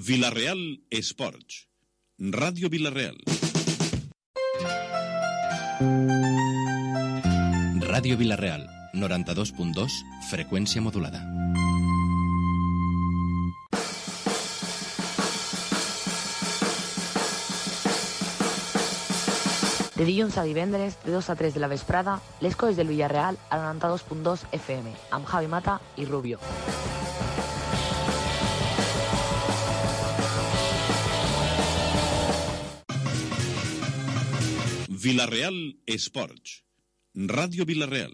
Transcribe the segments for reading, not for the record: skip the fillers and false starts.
Vila-real Esports. Ràdio Vila-real. Ràdio Vila-real, 92.2, freqüència modulada. De dilluns a divendres, de 2 a 3 de la vesprada, les coses del Villarreal a 92.2 FM, amb Javi Mata i Rubio. Vila-real Esports. Ràdio Vila-real.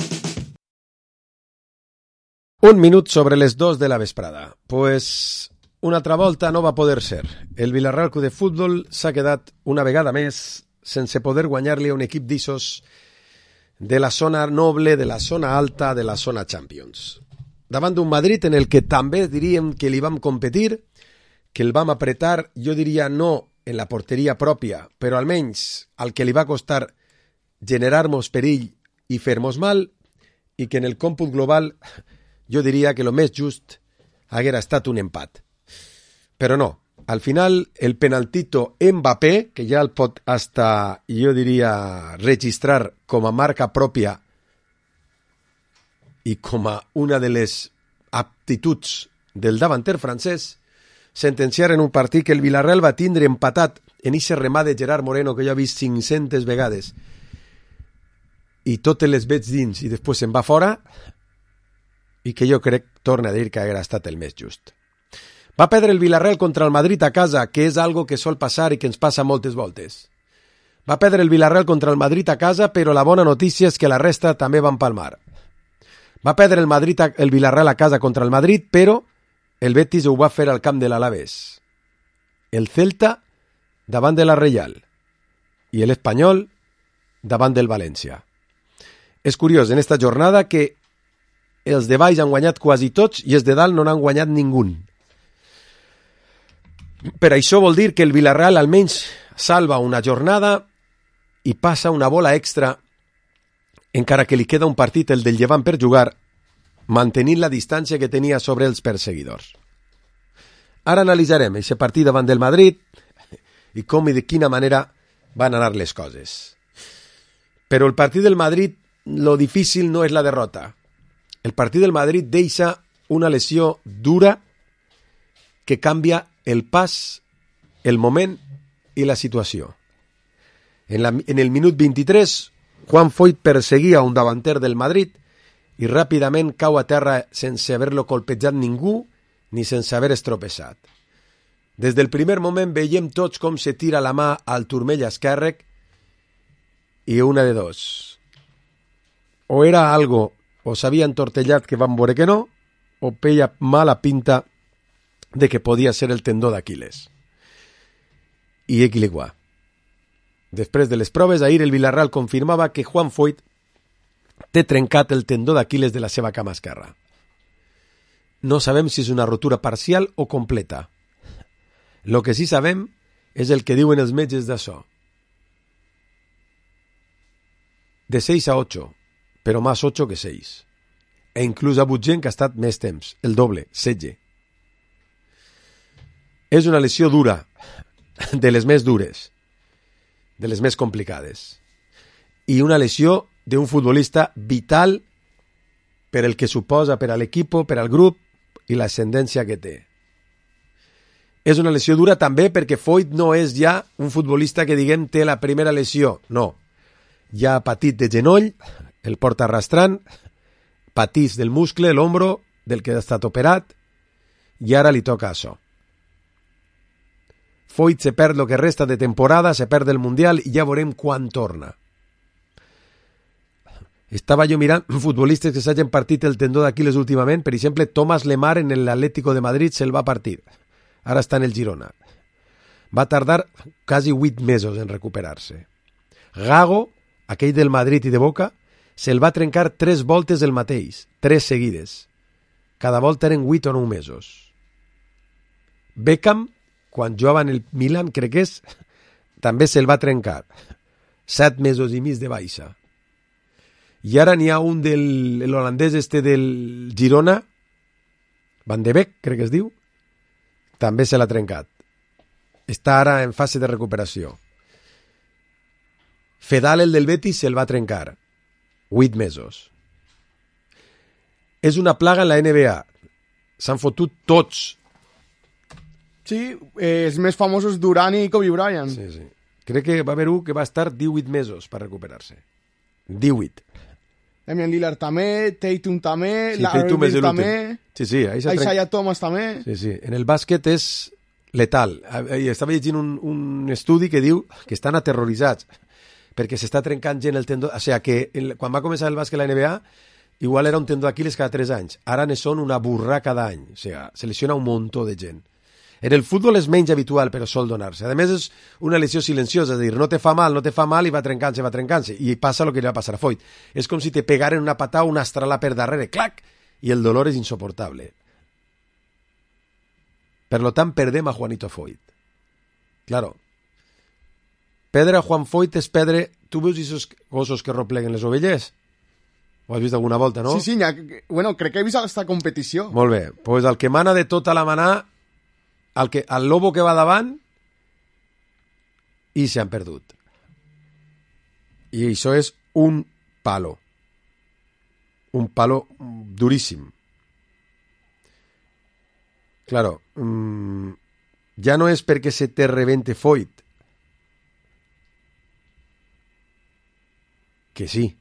Un minut sobre les 2 de la vesprada. Pues una altra volta no va poder ser. El Vila-real Club de Futbol s'ha quedat una vegada més sense poder guanyar-li a un equip d'issos de la zona noble, de la zona alta, de la zona Champions. Davant d'un Madrid en el que també diríem que li vam competir, que el vam apretar, jo diria no en la porteria pròpia, però almenys al que li va costar generar-nos perill i fer-nos mal, i que en el còmput global jo diria que el més just haguera estat un empat. Però no, al final el penaltito Mbappé, que ja el pot hasta, jo diria, registrar com a marca pròpia i com a una de les aptituds del davanter francès, sentenciar en un partit que el Villarreal va tindre empatat en ese remà de Gerard Moreno que jo he vist 500 vegades i totes les veig dins i després se'n va fora, i que jo crec, torna a dir, que haguera estat el més just. Va perdre el Villarreal contra el Madrid a casa, que és algo que sol passar i que ens passa moltes voltes. Va perdre el Villarreal contra el Madrid a casa, però la bona notícia és que la resta també van palmar. Va perdre el Villarreal a casa contra el Madrid, però el Betis ho va fer al camp de l'Alavés. El Celta davant de la Reial i l'Espanyol davant del València. És curiós en esta jornada que els de baix han guanyat quasi tots i els de dalt no n'han guanyat ningú. Per això vol dir que el Villarreal almenys salva una jornada i passa una bola extra, encara que li queda un partit, el del Llevant, per jugar, mantenint la distància que tenia sobre els perseguidors. Ara analitzarem aquest partit davant del Madrid i com i de quina manera van anar les coses. Però el partit del Madrid, lo difícil no és la derrota. El partit del Madrid deixa una lesió dura que canvia el pas, el moment i la situació. En el minut 23, Juan Foyth perseguia un davanter del Madrid i ràpidament cau a terra sense haver-lo colpejat ningú ni sense haver estropeçat. Des del primer moment veiem tots com se tira la mà al turmell esquerre i una de dos. O era algo, o s'havia entortellat que van veure que no, o peia mala pinta de que podia ser el tendó d'Aquiles. I aquí li guà. Després de les proves, ahir el Villarreal confirmava que Juan Foyth té trencat el tendó d'Aquiles de la seva cama esquerra. No sabem si és una rotura parcial o completa. Lo que sí sabem és el que diuen els metges d'això. De 6 a 8, però més 8 que 6. E inclús ha hagut gent que ha estat més temps, el doble, 16. És una lesió dura, de les més dures, de les més complicades. I una lesió d'un futbolista vital per el que suposa per a l'equip, per al grup i l'ascendència que té. És una lesió dura també perquè Foyth no és ja un futbolista que, diguem, té la primera lesió. No. Ja ha patit de genoll, el porta arrastrant, patís del muscle, l'ombro, del que ha estat operat, i ara li toca això. Foyth se perd el que resta de temporada, se perd el Mundial i ja veurem quan torna. Estava jo mirant futbolistes que s'hagin partit el tendó d'Aquiles últimament. Per exemple, Thomas Lemar en l'Atlético de Madrid se'l va partir. Ara està en el Girona. Va tardar quasi 8 mesos en recuperar-se. Gago, aquell del Madrid i de Boca, se'l va trencar 3 voltes el mateix, 3 seguides. Cada volta eren 8 o 9 mesos. Beckham, quan jugava en el Milan, crec que és, també se'l va trencar. 7 mesos i mig de baixa. I ara n'hi ha un l'holandès del Girona, Van de Beek, crec que es diu, també se l'ha trencat. Està ara en fase de recuperació. Fedal, el del Betis, se'l va trencar. 8 mesos. És una plaga en la NBA. S'han fotut tots. Sí, els més famosos Durant i Kobe Bryant. Sí, sí. Crec que va haver un que va estar 18 mesos per recuperar-se. 18. Damian Lillard també, Tatum també, Sí, Larry Tatum és Bird l'últim. també, Sí, sí. Ahí Isaiah Thomas també. Sí, sí. En el bàsquet és letal. Estava llegint un estudi que diu que estan aterroritzats perquè s'està trencant gent el tendó. O sigui, que quan va començar el bàsquet a la NBA, igual era un tendó d'Aquiles cada 3 anys. Ara ne són una burra cada any. O sigui, se lesiona un muntó de gent. En el futbol és menys habitual, però sol donar-se. A més, és una lesió silenciosa, és a dir, no te fa mal, i va trencant-se. I passa el que li va passar a Foyt. És com si te pegaren una patada o una estrala per darrere, clac, i el dolor és insoportable. Per lo tant, perdem a Juanito Foyt. Claro. Perdre a Juan Foyt és perdre... Tu veus aquests gossos que ropleguen les ovelles? Ho has vist alguna volta, no? Sí, bueno, crec que he vist aquesta competició. Molt bé. Pues el que mana de tota la manà, el lobo que va davant, i s'han perdut. I això és un palo. Un palo duríssim. Claro, ja no és perquè se te rebente Foyt, que sí,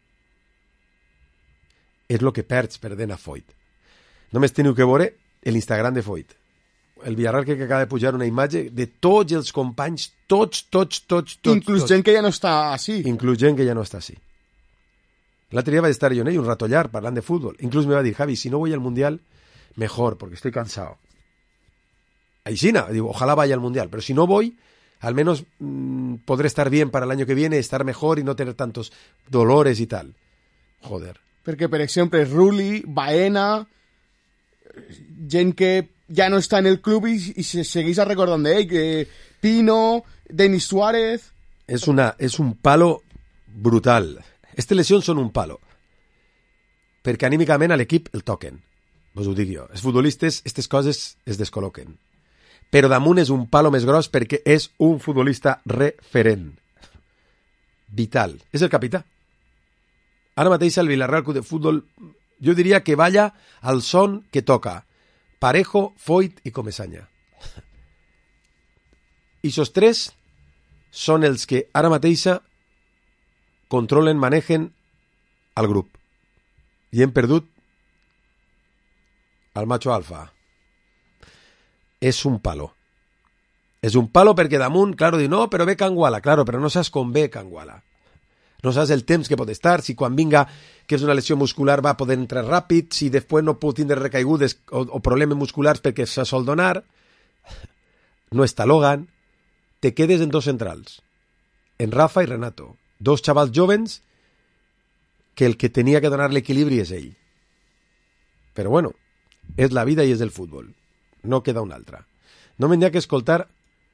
és el que perds perdent a Foyt. Només teniu que veure l'Instagram de Foyt. El Villarreal que acaba de pujar una imatge de tots els companys, tots. Inclús gent que ja no està així. Inclús gent que ja no està així. L'altre dia vaig estar jo en ell un rato llarg parlant de fútbol. Inclús me va dir, Javi, si no voy al Mundial, mejor, porque estoy cansado. Aixina, digo, ojalá vaya al Mundial, pero si no voy, al menos podré estar bien para el año que viene, estar mejor y no tener tantos dolores y tal. Joder. Perquè, per exemple, Rulli, Baena, gent que ja no està en el club i se segueix recordant d'ell, Pino, Denis Suárez... És un palo brutal. Estas lesions són un palo. Perquè anímicament a l'equip el toquen. Vos ho dic jo. Els futbolistes, aquestes coses es descol·loquen. Però damunt és un palo més gros perquè és un futbolista referent. Vital. És el capità. Ara mateix el Villarreal Club de Futbol, jo diria que balla al son que toca Parejo, Foyt i Comesaña. I esos tres són els que ara mateix controlen, manegen el grup. I hem perdut el macho alfa. És un palo. És un palo perquè damunt, claro, diu, no, però ve Canguala. Claro, però no saps com ve Canguala. No saps el temps que pot estar, si quan vinga, que és una lesió muscular, va poder entrar ràpid, si després no pot tindre recaigudes o problemes musculars perquè se sol donar. No està Logan. Te quedes en dos centrals, en Rafa i Renato. Dos xavals jovens que el que tenia que donar l'equilibri és ell. Però bueno, és la vida i és el futbol. No queda una altra. No m'hi ha que escoltar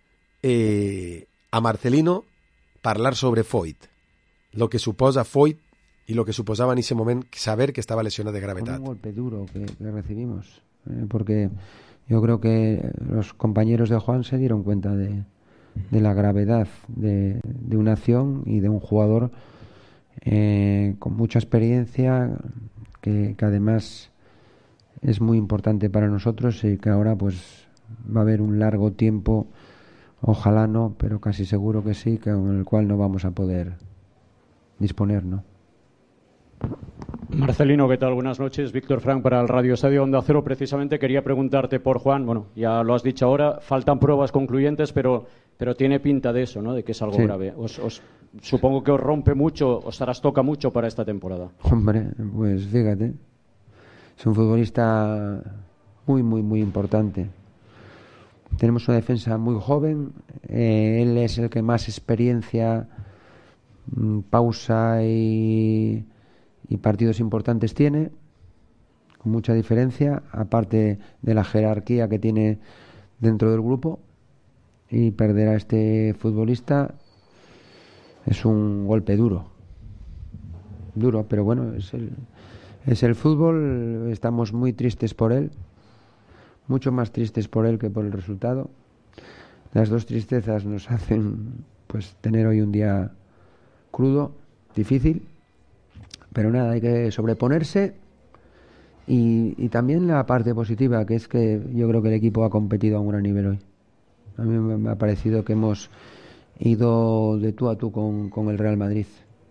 a Marcelino parlar sobre Foyt. Lo que suposa Foyt y lo que suposaba en ese momento saber que estaba lesionado de gravedad. Un golpe duro que recibimos, porque yo creo que los compañeros de Juan se dieron cuenta de la gravedad de una acción y de un jugador con mucha experiencia que además es muy importante para nosotros y que ahora pues va a haber un largo tiempo, ojalá no, pero casi seguro que sí, con el cual no vamos a poder disponer, ¿no? Marcelino, ¿qué tal? Buenas noches. Víctor Frank para el Radio Estadio Onda Cero. Precisamente quería preguntarte por Juan. Bueno, ya lo has dicho ahora, faltan pruebas concluyentes, pero tiene pinta de eso, ¿no? De que es algo grave. Supongo que os rompe mucho, os trastoca mucho para esta temporada. Hombre, pues fíjate, es un futbolista muy, muy, muy importante. Tenemos una defensa muy joven, él es el que más experiencia, pausa y partidos importantes tiene, con mucha diferencia, aparte de la jerarquía que tiene dentro del grupo, y perder a este futbolista es un golpe duro, pero bueno, es el fútbol, estamos muy tristes por él, mucho más tristes por él que por el resultado. Las dos tristezas nos hacen pues tener hoy un día crudo, difícil, pero nada, hay que sobreponerse. Y también la parte positiva, que es que yo creo que el equipo ha competido a un gran nivel hoy. A mí me ha parecido que hemos ido de tú a tú con el Real Madrid.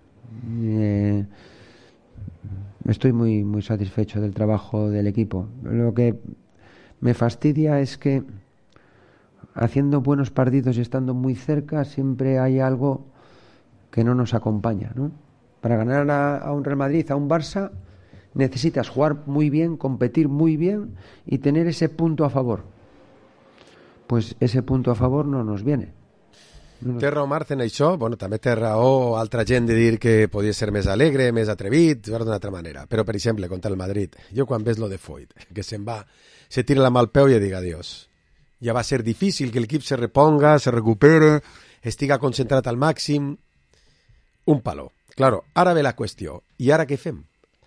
Estoy muy, muy satisfecho del trabajo del equipo. Lo que me fastidia es que haciendo buenos partidos y estando muy cerca siempre hay algo que no nos acompaña, ¿no? Para ganar a un Real Madrid, a un Barça, necesitas jugar muy bien, competir muy bien y tener ese punto a favor. Pues ese punto a favor no nos viene. Té raó Marc en això, bueno, també té raó altra gent de dir que podia ser més alegre, més atrevit, d'una altra manera. Però, per exemple, contra el Madrid, jo quan ves lo de Foyt, que se'n va, se tira la mà al peu i diga adiós. Ja va ser difícil que l'equip se reponga, se recupere, estiga concentrat al màxim. Un palo. Claro, ara ve la qüestió. I ara què fem?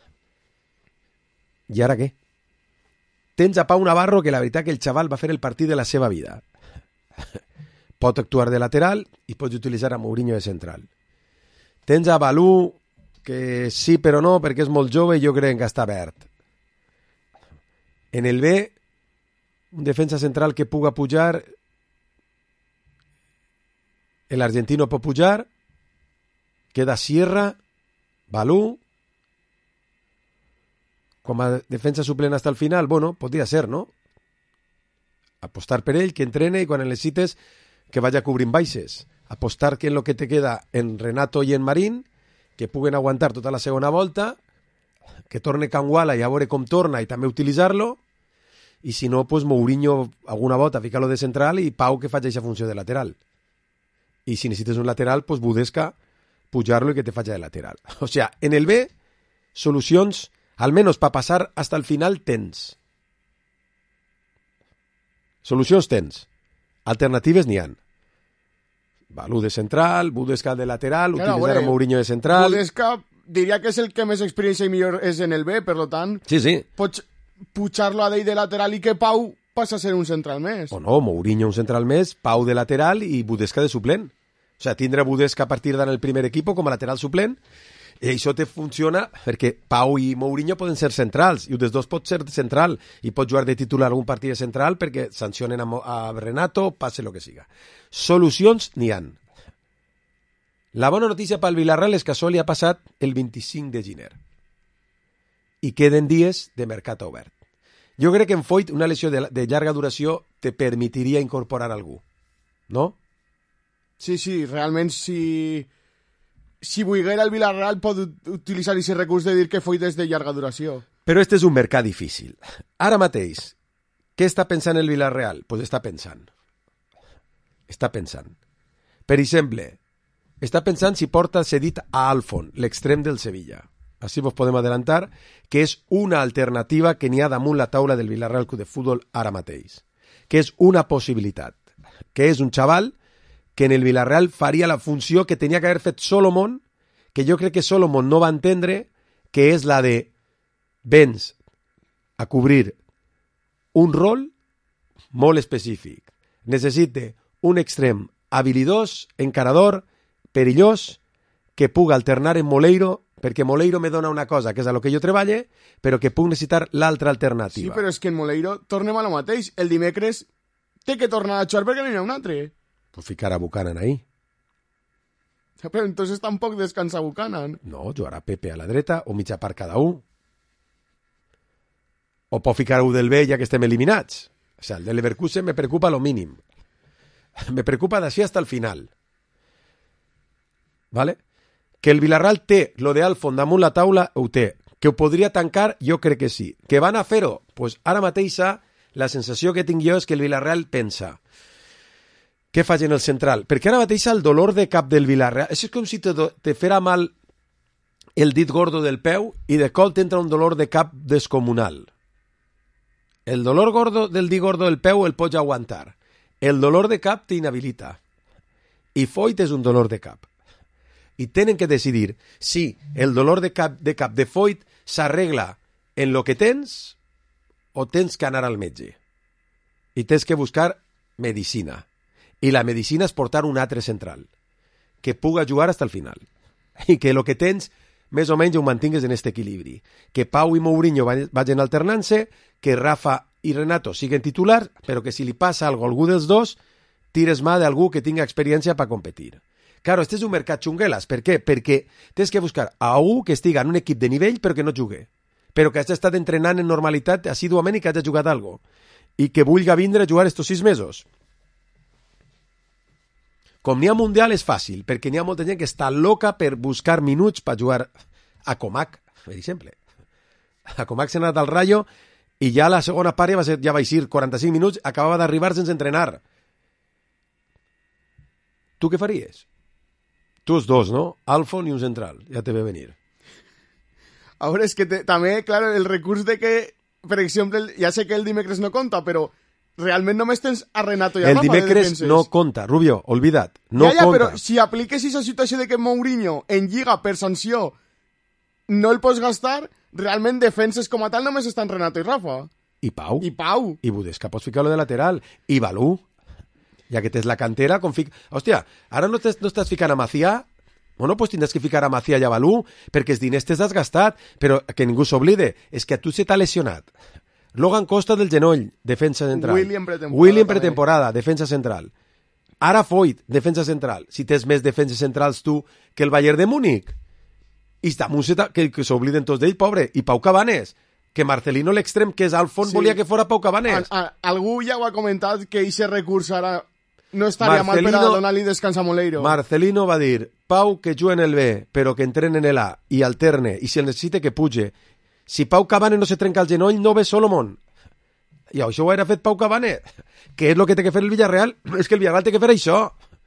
I ara què? Tens a Pau Navarro, que la veritat que el xaval va fer el partit de la seva vida. Pot actuar de lateral i pots utilitzar a Mourinho de central. Tens a Balú, que sí però no, perquè és molt jove i jo crec que està verd. En el B, un defensa central que puga pujar, l'argentino pot pujar, queda Sierra, Balú, com a defensa suplent hasta el final, bueno, podria ser, no? Apostar per ell, que entrene i quan el necessites que vaya cobrint baixes. Apostar que en lo que te queda en Renato i en Marín, que puguen aguantar tota la segona volta, que torne Canguala i a veure com torna i també utilitzar-lo, i si no, pues Mourinho alguna volta ficar-lo de central i Pau que faci aquesta funció de lateral. I si necessites un lateral, pues Budesca pujar-lo i que te faci de lateral. O sea, en el B, solucions, al menos para pasar hasta el final, tens. Solucions tens. Alternatives n'hi han. Balú de central, Budesca de lateral, claro, utilitzar a Mourinho de central. Budesca diria que és el que més experiència i millor és en el B, per tant, sí. Pots pujar-lo a d'ell de lateral i que Pau passa a ser un central més. O no, Mourinho un central més, Pau de lateral i Budesca de suplent. O sea, tindre Budesca a partir d'ara en el primer equip com a lateral suplent, i això te funciona perquè Pau i Mourinho poden ser centrals, i un dels dos pot ser central, i pot jugar de titular un partit de central perquè sancionen a Renato, passe lo que siga. Solucions n'hi han. La bona notícia pel Villarreal és que això li ha passat el 25 de gener. I queden dies de mercat obert. Jo crec que en Foyt una lesió de llarga duració te permitiria incorporar algú. No? Sí, realment si volguera el Villarreal pot utilitzar aquest recurs de dir que Foyt és de llarga duració. Però este és un mercat difícil. Ara mateix, què està pensant el Villarreal? Pues està pensant. Per exemple, està pensant si porta cedit a Alfon, l'extrem del Sevilla. Així vos podem adelantar que és una alternativa que n'hi ha damunt la taula del Villarreal Club de Futbol ara mateix. Que és una possibilitat. Que és un xaval que en el Villarreal faria la funció que tenia que haver fet Solomon, que jo crec que Solomon no va entendre, que és la de vens a cobrir un rol molt específic. Necessite un extrem habilidós, encarador, perillós, que puga alternar en Moleiro, perquè Moleiro me dona una cosa, que és a lo que jo treballe, però que puc necessitar l'altra alternativa. Sí, però és que en Moleiro tornem a lo mateix. El dimecres té que tornar a jugar perquè no hi ha un altre. Pues ficar a Buchanan ahí. Però entonces tampoc descansa Buchanan. No, jugarà Pepe a la dreta o mitja part cada un. O pot ficar un del B ja que estem eliminats. O sea, el de Leverkusen me preocupa lo mínim. Me preocupa d'ací hasta el final. ¿Vale? Que el Villarreal té lo de Alfon damunt la taula, ho té. Que ho podria tancar, jo crec que sí. Que van a fer-ho? Pues ara mateixa la sensació que tinc jo és que el Villarreal pensa què faig en el central? Perquè ara mateix el dolor de cap del Villarreal és com si te fera mal el dit gordo del peu i de cop t'entra un dolor de cap descomunal. El dolor gordo del dit gordo del peu el pots aguantar. El dolor de cap t'inhabilita. I Foyt és un dolor de cap. I tenen que decidir si el dolor de cap de Foyt s'arregla en lo que tens o tens que anar al metge. i tens que buscar medicina. I la medicina és portar un altre central que puga jugar fins al final. I que el que tens, més o menys, ho mantingues en aquest equilibri. Que Pau i Mourinho vagin alternant-se, que Rafa i Renato siguen titulars, però que si li passa algo a algú dels dos, tires mà d'algú que tinga experiència per competir. Claro, este és un mercat xunguelas. Per què? Perquè tens que buscar a algú que estiga en un equip de nivell però que no jugui, però que hagi estat entrenant en normalitat assiduament i que hagi jugat algo, i que vulga vindre a jugar estos 6 mesos. Com n'hi ha Mundial és fàcil, perquè n'hi ha molta gent que està loca per buscar minuts per jugar a Comac, per exemple. A Comac s'ha anat al Rayo i ja la segona part ja va ser 45 minuts, acabava d'arribar sense entrenar. Tu què faries? Tu els dos, no? Alfon i un central, ja te ve venir. A veure, és que també, clar, el recurs de que, per exemple, ja sé que el dimecres no compta, però realment només tens a Renato i a El Rafa de dimecres defenses. no compta, Rubio, olvida't, no ja, compta. Però si apliquessis la situació de que Mourinho en Lliga per sanció no el pots gastar, realment defenses com a tal només estan Renato i Rafa. I Pau. I Pau. I Budesca pots ficar-lo de lateral. I Balú. Ja que tens la cantera, hòstia, ara no estàs ficant a Macià. Bueno, pues tindràs que ficar a Macià i a Balú, perquè els diners t'has gastat, però que ningú s'oblide, és que a tu se t'ha lesionat Logan Costa del genoll, defensa central. William pretemporada, defensa central. Ara Foyt, defensa central. Si tens més defenses centrals tu que el Bayern de Múnich. I damunt que s'obliden tots d'ell, pobre. I Pau Cabanes, que Marcelino l'extrem, que és Alfon, volia que fora Pau Cabanes. Algú ja ho ha comentat, que aquest recurs ara no estaria mal per a donar-li descans a Moleiro. Marcelino va dir, Pau que juga en el B, però que entrene en el A i alterne, i si el necessita que puge. Si Pau Cabanes no se trenca el genoll, no ve Solomon. I això ho hauria fet Pau Cabanes. Què és el que té que fer el Villarreal? És que el Villarreal té que fer això.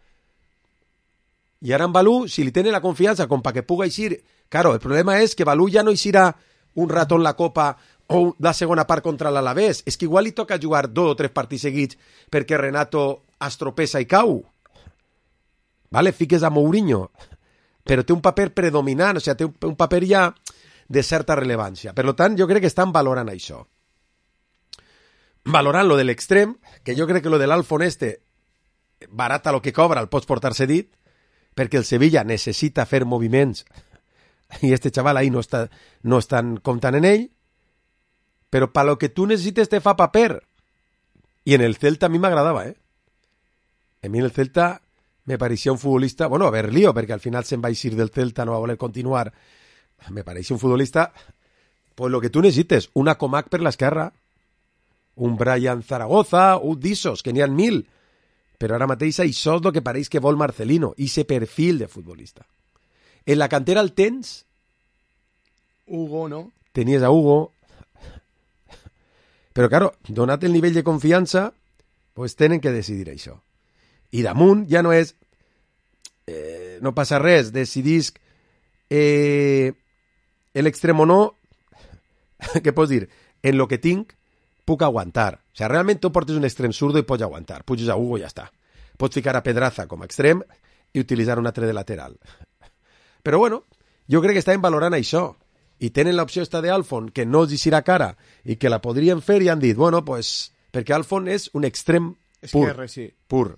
I ara en Balú, si li tenen la confiança com perquè puga eixir... Claro, el problema és que Balú ja no eixirà un rato en la Copa o la segona part contra l'Alavés. És que igual li toca jugar 2 o 3 partits seguits perquè Renato estropessa i cau. Vale, fiques a Mourinho. Però té un paper predominant, o sigui, té un paper ja de certa rellevància. Per tant, jo crec que estan valorant això. Valorant lo de l'extrem, que jo crec que lo de l'Alfon barata lo que cobra, el pots portar cedit, perquè el Sevilla necessita fer moviments i xaval ahí no estan comptant en ell, però per lo que tu necessites te fa paper. I en el Celta a mi m'agradava, A mi en el Celta me pareixia un futbolista, bueno, a ver lío, perquè al final se'n va eixir del Celta, no va voler continuar. Me pareixia un futbolista, pues lo que tu necessites, una Comac per l'esquerra, un Brian Zaragoza, un d'Issos, que n'hi ha 1000, però ara mateix això és el que pareix que vol Marcelino, i ese perfil de futbolista. En la cantera el tens? Hugo, no? Tenies a Hugo, però claro, donat el nivell de confiança, pues tenen que decidir això. I damunt ja no és no passa res, decidisc l'extrem o no, què pots dir? En lo que tinc puc aguantar. O sigui, realment tu portes un extrem zurdo i pots aguantar. Puges a Hugo i ja està. Pots ficar a Pedraza com a extrem i utilitzar un altre de lateral. Però bueno, jo crec que estaven valorant això. I tenen l'opció esta d'Alfon, que no els hi cara i que la podrien fer i han dit, bueno, pues, perquè Alfon és un extrem pur. Esquerre, sí. Pur.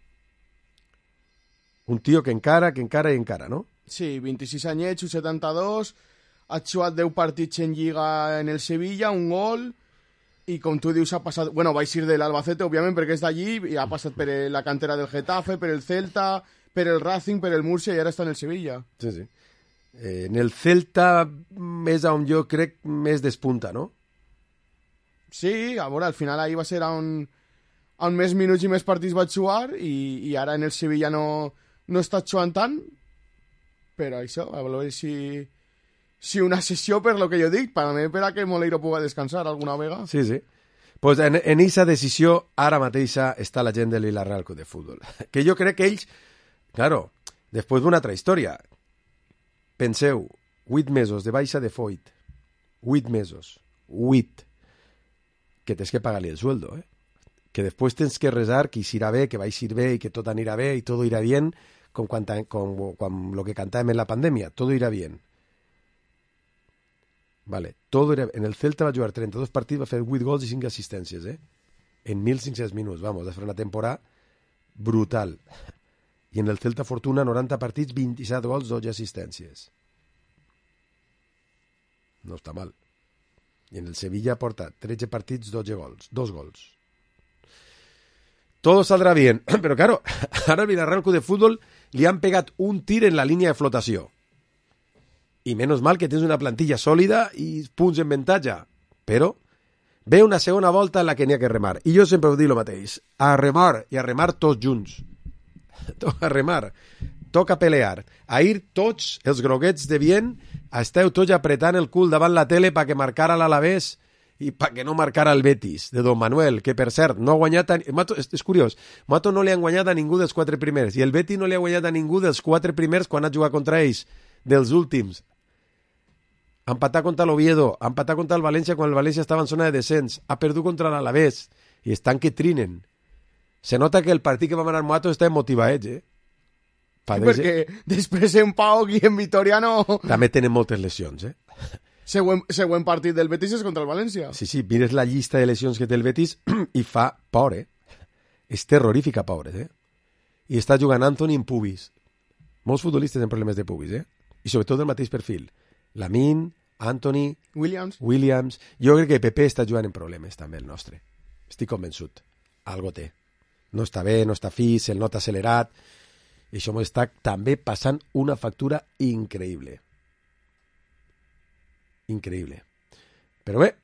Un tio que encara, no? Sí, 26 anyets, 72, ha jugat 10 partits en Lliga en el Sevilla, un gol, i com tu dius ha passat... Bueno, va eixir de l'Albacete, òbviament, perquè és d'allí, i ha passat per la cantera del Getafe, per el Celta, per el Racing, per el Murcia, i ara està en el Sevilla. Sí, sí. En el Celta és on jo crec més despunta, no? Sí, a veure, al final ahir va ser on més minuts i més partits va jugar, i ara en el Sevilla no està jugant tant, però això, a veure si una sessió per lo que jo dic, per a que Moleiro puga descansar alguna vegada. Sí, sí. Pues en aquesta decisió ara mateixa està la gent de l'Villarreal Club de Futbol. Que jo crec que ells, claro, després d'una altra història, penseu, 8 mesos de baixa de Foyt, 8 mesos, 8, que tens que pagar-li el sueldo, que després tens que resar que irà bé, que va eixir bé i que tot anirà bé i tot irà bien, com quan lo que cantàvem en la pandèmia, tot irà bien. Vale, todo era... En el Celta va jugar 32 partits, va fer 8 gols i 5 assistències, en 1.500 minuts. Vamos, de fer una temporada brutal. I en el Celta Fortuna, 90 partits, 27 gols, 12 assistències. No està mal. I en el Sevilla porta 13 partits, 12 gols. 2 gols. Todo saldrá bien. Pero claro, ahora al Villarreal Club de Fútbol li han pegat un tir en la línia de flotació. I menos mal que tens una plantilla sòlida i punts en avantatge. Però ve una segona volta en la que n'hi ha que remar. I jo sempre ho dic el mateix. A remar, i a remar tots junts. A remar. Toca pelear. A ir tots els groguets de bien, esteu tots apretant el cul davant la tele perquè marcara l'Alavés i perquè no marcara el Betis, de Don Manuel, que per cert no ha guanyat és curiós, Mato no li han guanyat a ningú dels 4 primers i el Betis no li ha guanyat a ningú dels 4 primers quan ha jugat contra ells, dels últims. Ha empatat contra l'Oviedo, ha empatat contra el València quan el València estava en zona de descens, ha perdut contra l'Alavés i estan que trinen. Se nota que el partit que va manar Mato està motivat, Perquè després en Pau i en Vitoriano també tenen moltes lesions, Següent partit del Betis és contra el València. Sí, mires la llista de lesions que té el Betis i fa por, És terrorífica, pobres, I està jugant Anthony en pubis. Molts futbolistes amb problemes de pubis, I sobretot del mateix perfil. Lamine, Anthony, Williams. Jo crec que Pepe està jugant en problemes, també, el nostre. Estic convençut. Algo té. No està bé, no està fi, se'l nota accelerat. I això m'està també passant una factura increïble. Increïble. Però bé,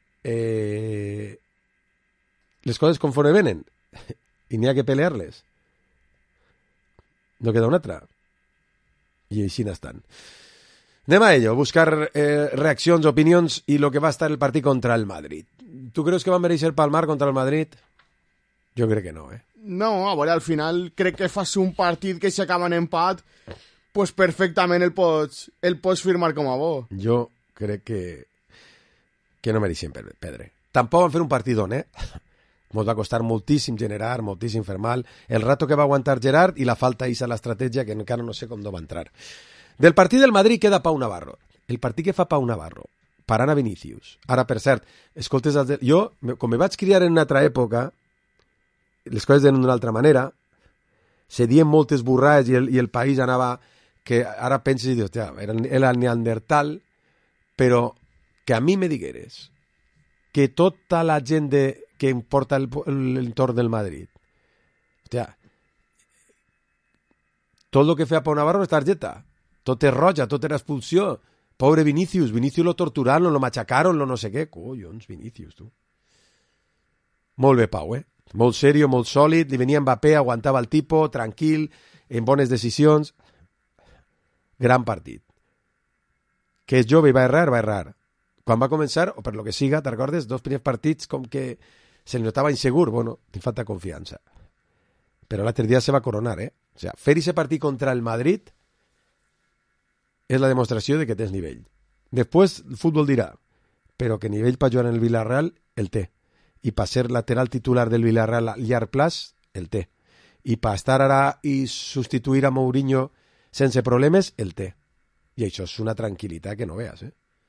les coses conforme venen i n'hi ha que pelear-les. No queda una altra. I així n'estan. Anem a ello, buscar reaccions, opinions i lo que va estar el partit contra el Madrid. Tu creus que van mereixer palmar contra el Madrid? Jo crec que no, No, a veure, al final crec que fas un partit que si acaba en empat, pues perfectament el pots firmar com a bo. Jo crec que no mereixen perdre. Tampoc van fer un partidón, Ens va costar moltíssim generar, moltíssim fer mal. El rato que va aguantar Gerard i la falta a l'estratègia que encara no sé com no va entrar. Del partit del Madrid queda Pau Navarro. El partit que fa Pau Navarro, parant a Vinícius. Ara, per cert, escoltes, jo, com me vaig criar en una altra època, les coses eren d'una altra manera, se dien moltes burrades i el país anava, que ara penses i dius, era el Neandertal, però que a mi me digueres que tota la gent que importa l'entorn del Madrid, tot el que feia Pau Navarro és targeta, tot és roja, tot era expulsió. Pobre Vinícius lo torturaron, lo machacaron, lo no sé què. Collons, Vinícius, tu. Molt bé, Pau, Molt serio, molt sòlid, li venia Mbappé, aguantava el tipus, tranquil, en bones decisions. Gran partit. Que és jove i va errar. Quan va començar, o per lo que siga, te'n recordes, 2 primers partits com que se li notava insegur, bueno, li falta confiança. Però l'altre dia se va coronar, O sea, fer ese partit contra el Madrid és la demostració de que tens nivell. Després el futbol dirà, però que nivell per jugar en el Villarreal el té. I per ser lateral titular del Villarreal a llarg plaç, el té. I per estar ara i substituir a Mourinho sense problemes, el té. I això és una tranquil·litat que no veas,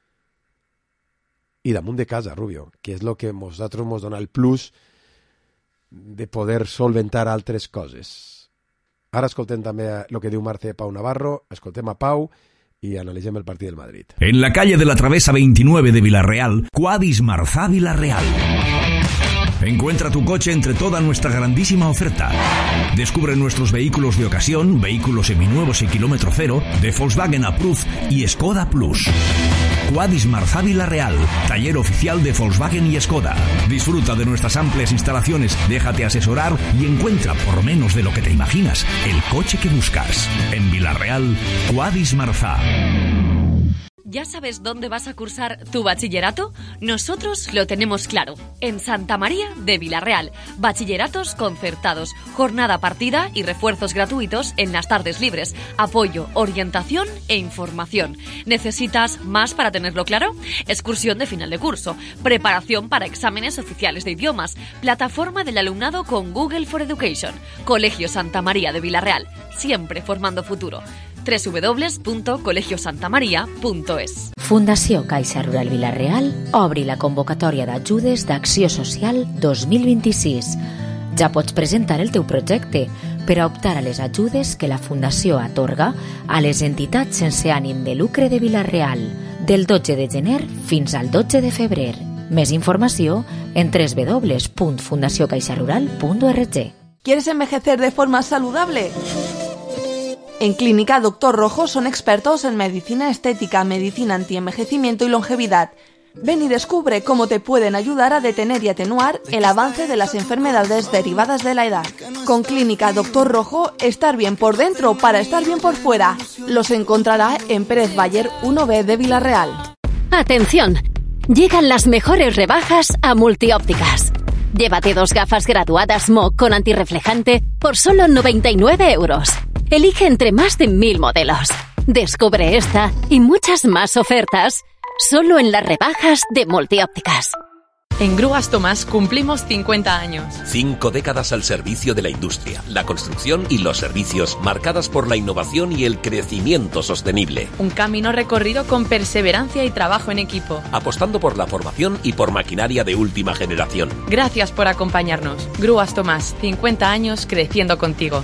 I damunt de casa, Rubio, que és el que nosaltres ens dona el plus de poder solventar altres coses. Ara escoltem també el que diu Marce Pau Navarro, escoltem a Pau y analicemos el partido del Madrid. En la calle de la Travesa 29 de Villarreal, Quadis Marzá Villarreal. Encuentra tu coche entre toda nuestra grandísima oferta. Descubre nuestros vehículos de ocasión, vehículos seminuevos y kilómetro cero, de Volkswagen Approved y Skoda Plus. Quadis Marzá Villarreal, taller oficial de Volkswagen y Skoda. Disfruta de nuestras amplias instalaciones, déjate asesorar y encuentra, por menos de lo que te imaginas, el coche que buscas. En Villarreal, Quadis Marzá. ¿Ya sabes dónde vas a cursar tu bachillerato? Nosotros lo tenemos claro. En Santa María de Villarreal. Bachilleratos concertados, jornada partida y refuerzos gratuitos en las tardes libres. Apoyo, orientación e información. ¿Necesitas más para tenerlo claro? Excursión de final de curso. Preparación para exámenes oficiales de idiomas. Plataforma del alumnado con Google for Education. Colegio Santa María de Villarreal. Siempre formando futuro. www.colegiosantamaria.es. Fundació Caixa Rural Vila-real obri la convocatòria d'ajudes d'Acció Social 2026. Ja pots presentar el teu projecte per a optar a les ajudes que la Fundació atorga a les entitats sense ànim de lucre de Vila-real, del 12 de gener fins al 12 de febrer. Més informació en www.fundaciocaixarural.org. ¿Quieres envejecer de forma saludable? En Clínica Dr. Rojo son expertos en medicina estética, medicina antienvejecimiento y longevidad. Ven y descubre cómo te pueden ayudar a detener y atenuar el avance de las enfermedades derivadas de la edad. Con Clínica Dr. Rojo, estar bien por dentro para estar bien por fuera. Los encontrará en Pérez Bayer 1B de Vila-real. ¡Atención! Llegan las mejores rebajas a Multiópticas. Llévate 2 gafas graduadas Smog con antirreflejante por solo 99 euros. Elige entre más de 1000 modelos. Descubre esta y muchas más ofertas solo en las rebajas de Multiópticas. En Grúas Tomás cumplimos 50 años. 5 décadas al servicio de la industria, la construcción y los servicios, marcadas por la innovación y el crecimiento sostenible. Un camino recorrido con perseverancia y trabajo en equipo. Apostando por la formación y por maquinaria de última generación. Gracias por acompañarnos. Grúas Tomás, 50 años creciendo contigo.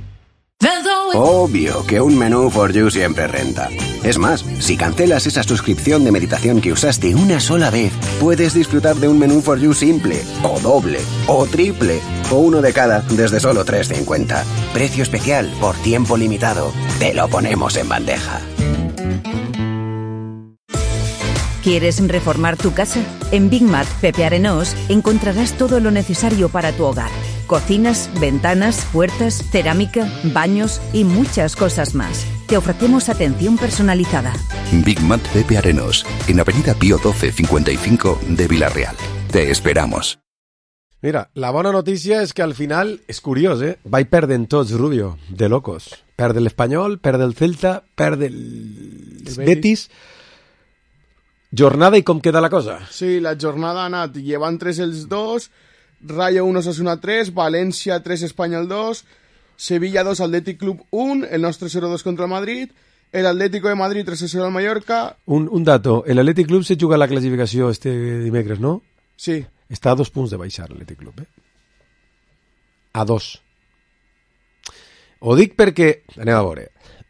Obvio que un menú For You siempre renta. Es más, si cancelas esa suscripción de meditación que usaste una sola vez, puedes disfrutar de un menú For You simple, o doble, o triple, o uno de cada desde solo 3,50. Precio especial por tiempo limitado. Te lo ponemos en bandeja. ¿Quieres reformar tu casa? En Big Mat Pepe Arenós encontrarás todo lo necesario para tu hogar. Cocinas, ventanas, puertas, cerámica, baños y muchas cosas más. Te ofrecemos atención personalizada. Big Mat Pepe Arenós, en Avenida Pío 12 55 de Vila-real. Te esperamos. Mira, la bona notícia és que al final, és curiós, vaig perdent tots, Rubio, de locos. Perde l'Espanyol, perde el Celta, perde el Betis. Jornada i com queda la cosa? Sí, la jornada ha anat llevant 3 els dos, Rayo 1, Osasuna 3, València 3, Espanyol 2, Sevilla 2, Athletic Club 1, el nostre 0-2 contra el Madrid, el Atlético de Madrid 3-0 al Mallorca. Un dato, el Athletic Club se juga la classificació este dimecres, no? Sí. Està a 2 punts de baixar l'Athletic Club, A 2. Ho dic perquè, anem a veure,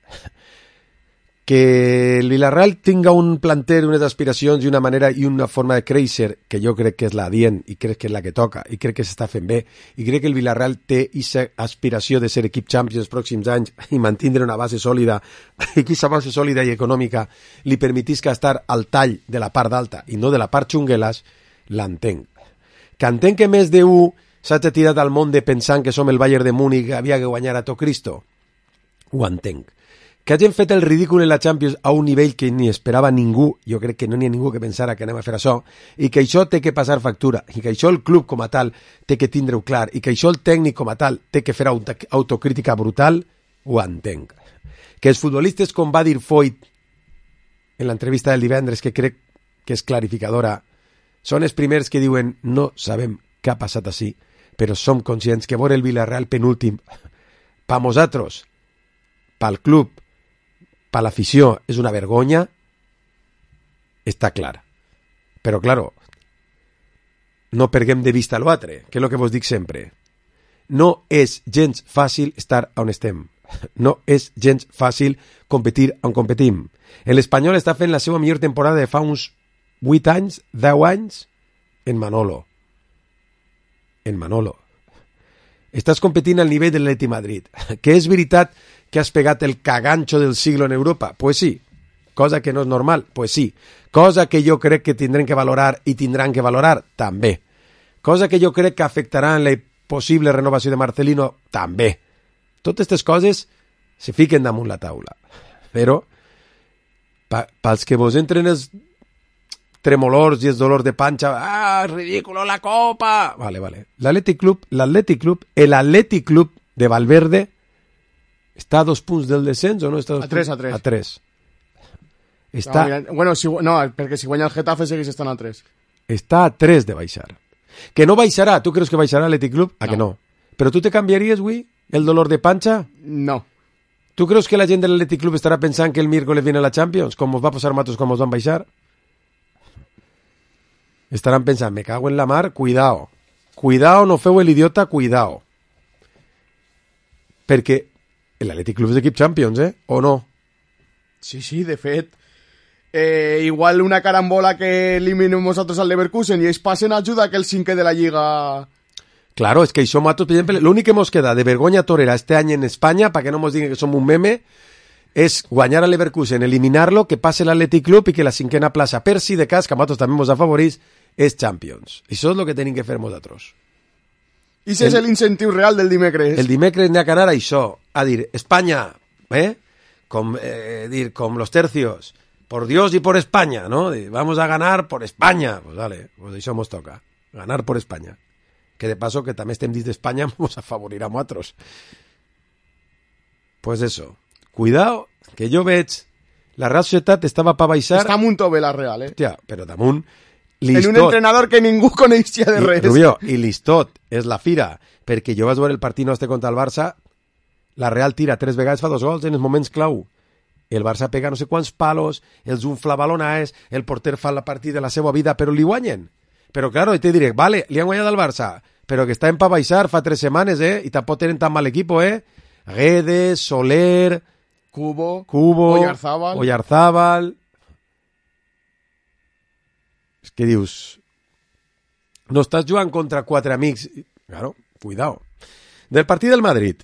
que el Villarreal tinga un planter, unes aspiracions i una manera i una forma de créixer que jo crec que és la adient i crec que és la que toca i crec que s'està fent bé i crec que el Villarreal té aquesta aspiració de ser equip Champions els pròxims anys i mantindre una base sòlida i que aquesta base sòlida i econòmica li permetisca estar al tall de la part d'alta i no de la part xunguelas, l'entenc. Que entenc que més d'un s'ha tirat al món de pensant que som el Bayern de Múnich que havia que guanyar a tot Cristo. Ho entenc. Que hagin fet el ridícul en la Champions a un nivell que ni esperava ningú, jo crec que no n'hi ha ningú que pensara que anem a fer això, i que això té que passar factura, i que això el club com a tal té que tindre-ho clar, i que això el tècnic com a tal té que fer autocrítica brutal, ho entenc. Que els futbolistes, com va dir Foyt en l'entrevista del divendres, que crec que és clarificadora, són els primers que diuen no sabem què ha passat així, però som conscients que veure el Villarreal penúltim, pa nosaltres, pel club, per l'afició és una vergonya, està clar. Però, claro, no perguem de vista l'altre, que és el que vos dic sempre. No és gens fàcil estar on estem. No és gens fàcil competir on competim. L'Espanyol està fent la seva millor temporada de fa uns 8 anys, 10 anys, en Manolo. En Manolo. Estàs competint al nivell de l'Atleti Madrid. Que és veritat que has pegat el cagancho del siglo en Europa? Pues sí. Cosa que no és normal? Pues sí. Cosa que jo crec que tindrem que valorar i tindran que valorar? També. Cosa que jo crec que afectarà en la possible renovació de Marcelino? També. Totes aquestes coses se fiquen damunt la taula. Però, pels que vos entren els tremolors i els dolors de panxa, ridículo la copa, vale. L'Atlètic Club de Valverde està a 2 punts del descens o no està a 3? A 3. Està... perquè si guanya el Getafe segueix estant a 3. Està a 3 de baixar. Que no baixarà, tu creus que baixarà l'Atlètic Club? Que no. Però tu te canviaries, güey, el dolor de panxa? No. ¿Tú crees que la gent de l'Athletic Club estarà pensant que el miércoles viene la Champions? Com us va passar a nosaltres com us van baixar? Estaran pensant, me cago en la mar, cuidao. Cuidao, no feu l'idiota, cuidao. Perquè l'Athletic Club és d'equip Champions, o no? Sí, de fet. Igual una carambola que eliminem nosaltres al Leverkusen i ells passen ajuda que el 5è de la Lliga... Claro, es que això nosaltres, per exemple, l'únic que mos queda de vergonya torera este any en Espanya, para que no mos diguen que som un meme, és guanyar a Leverkusen, eliminar-lo, que passe l'Athletic Club i que la 5a plaça, per si de cas, que a nosaltres també mos afavorís, és Champions. Això és el que tenim que fer nosaltres. I ese és l'incentiu real del dimecres. El dimecres n'hi ha que anar a això, a dir, Espanya, com los tercios, por Dios y por España, ¿no? Vamos a ganar por España. Pues vale, pues això mos toca, ganar por España. Que de paso, que també estem dins d'Espanya, vamos a favorir a nosaltres. Pues eso, cuidado, que jo veig, la Real Societat estava pa baixar... Està amunt bé la Real, Hòstia, però damunt... En un entrenador que ningú coneixia de res. Rubió, i listot, és la fira, perquè jo vaig veure el partit nostre contra el Barça, la Real tira 3 vegades, fa 2 gols en els moments clau. El Barça pega no sé quants palos, els unfla balonaes, el porter fa la partida de la seva vida, però li guanyen. Però, claro, te diré, vale, li han guanyat al Barça, però que està en pa baixar fa 3 setmanes, i tampoc tenen tan mal equipo, Guedes, Soler... Cubo, Oyarzábal... És que dius... No estàs jugant contra 4 amics... Claro, cuidao. Del partit del Madrid.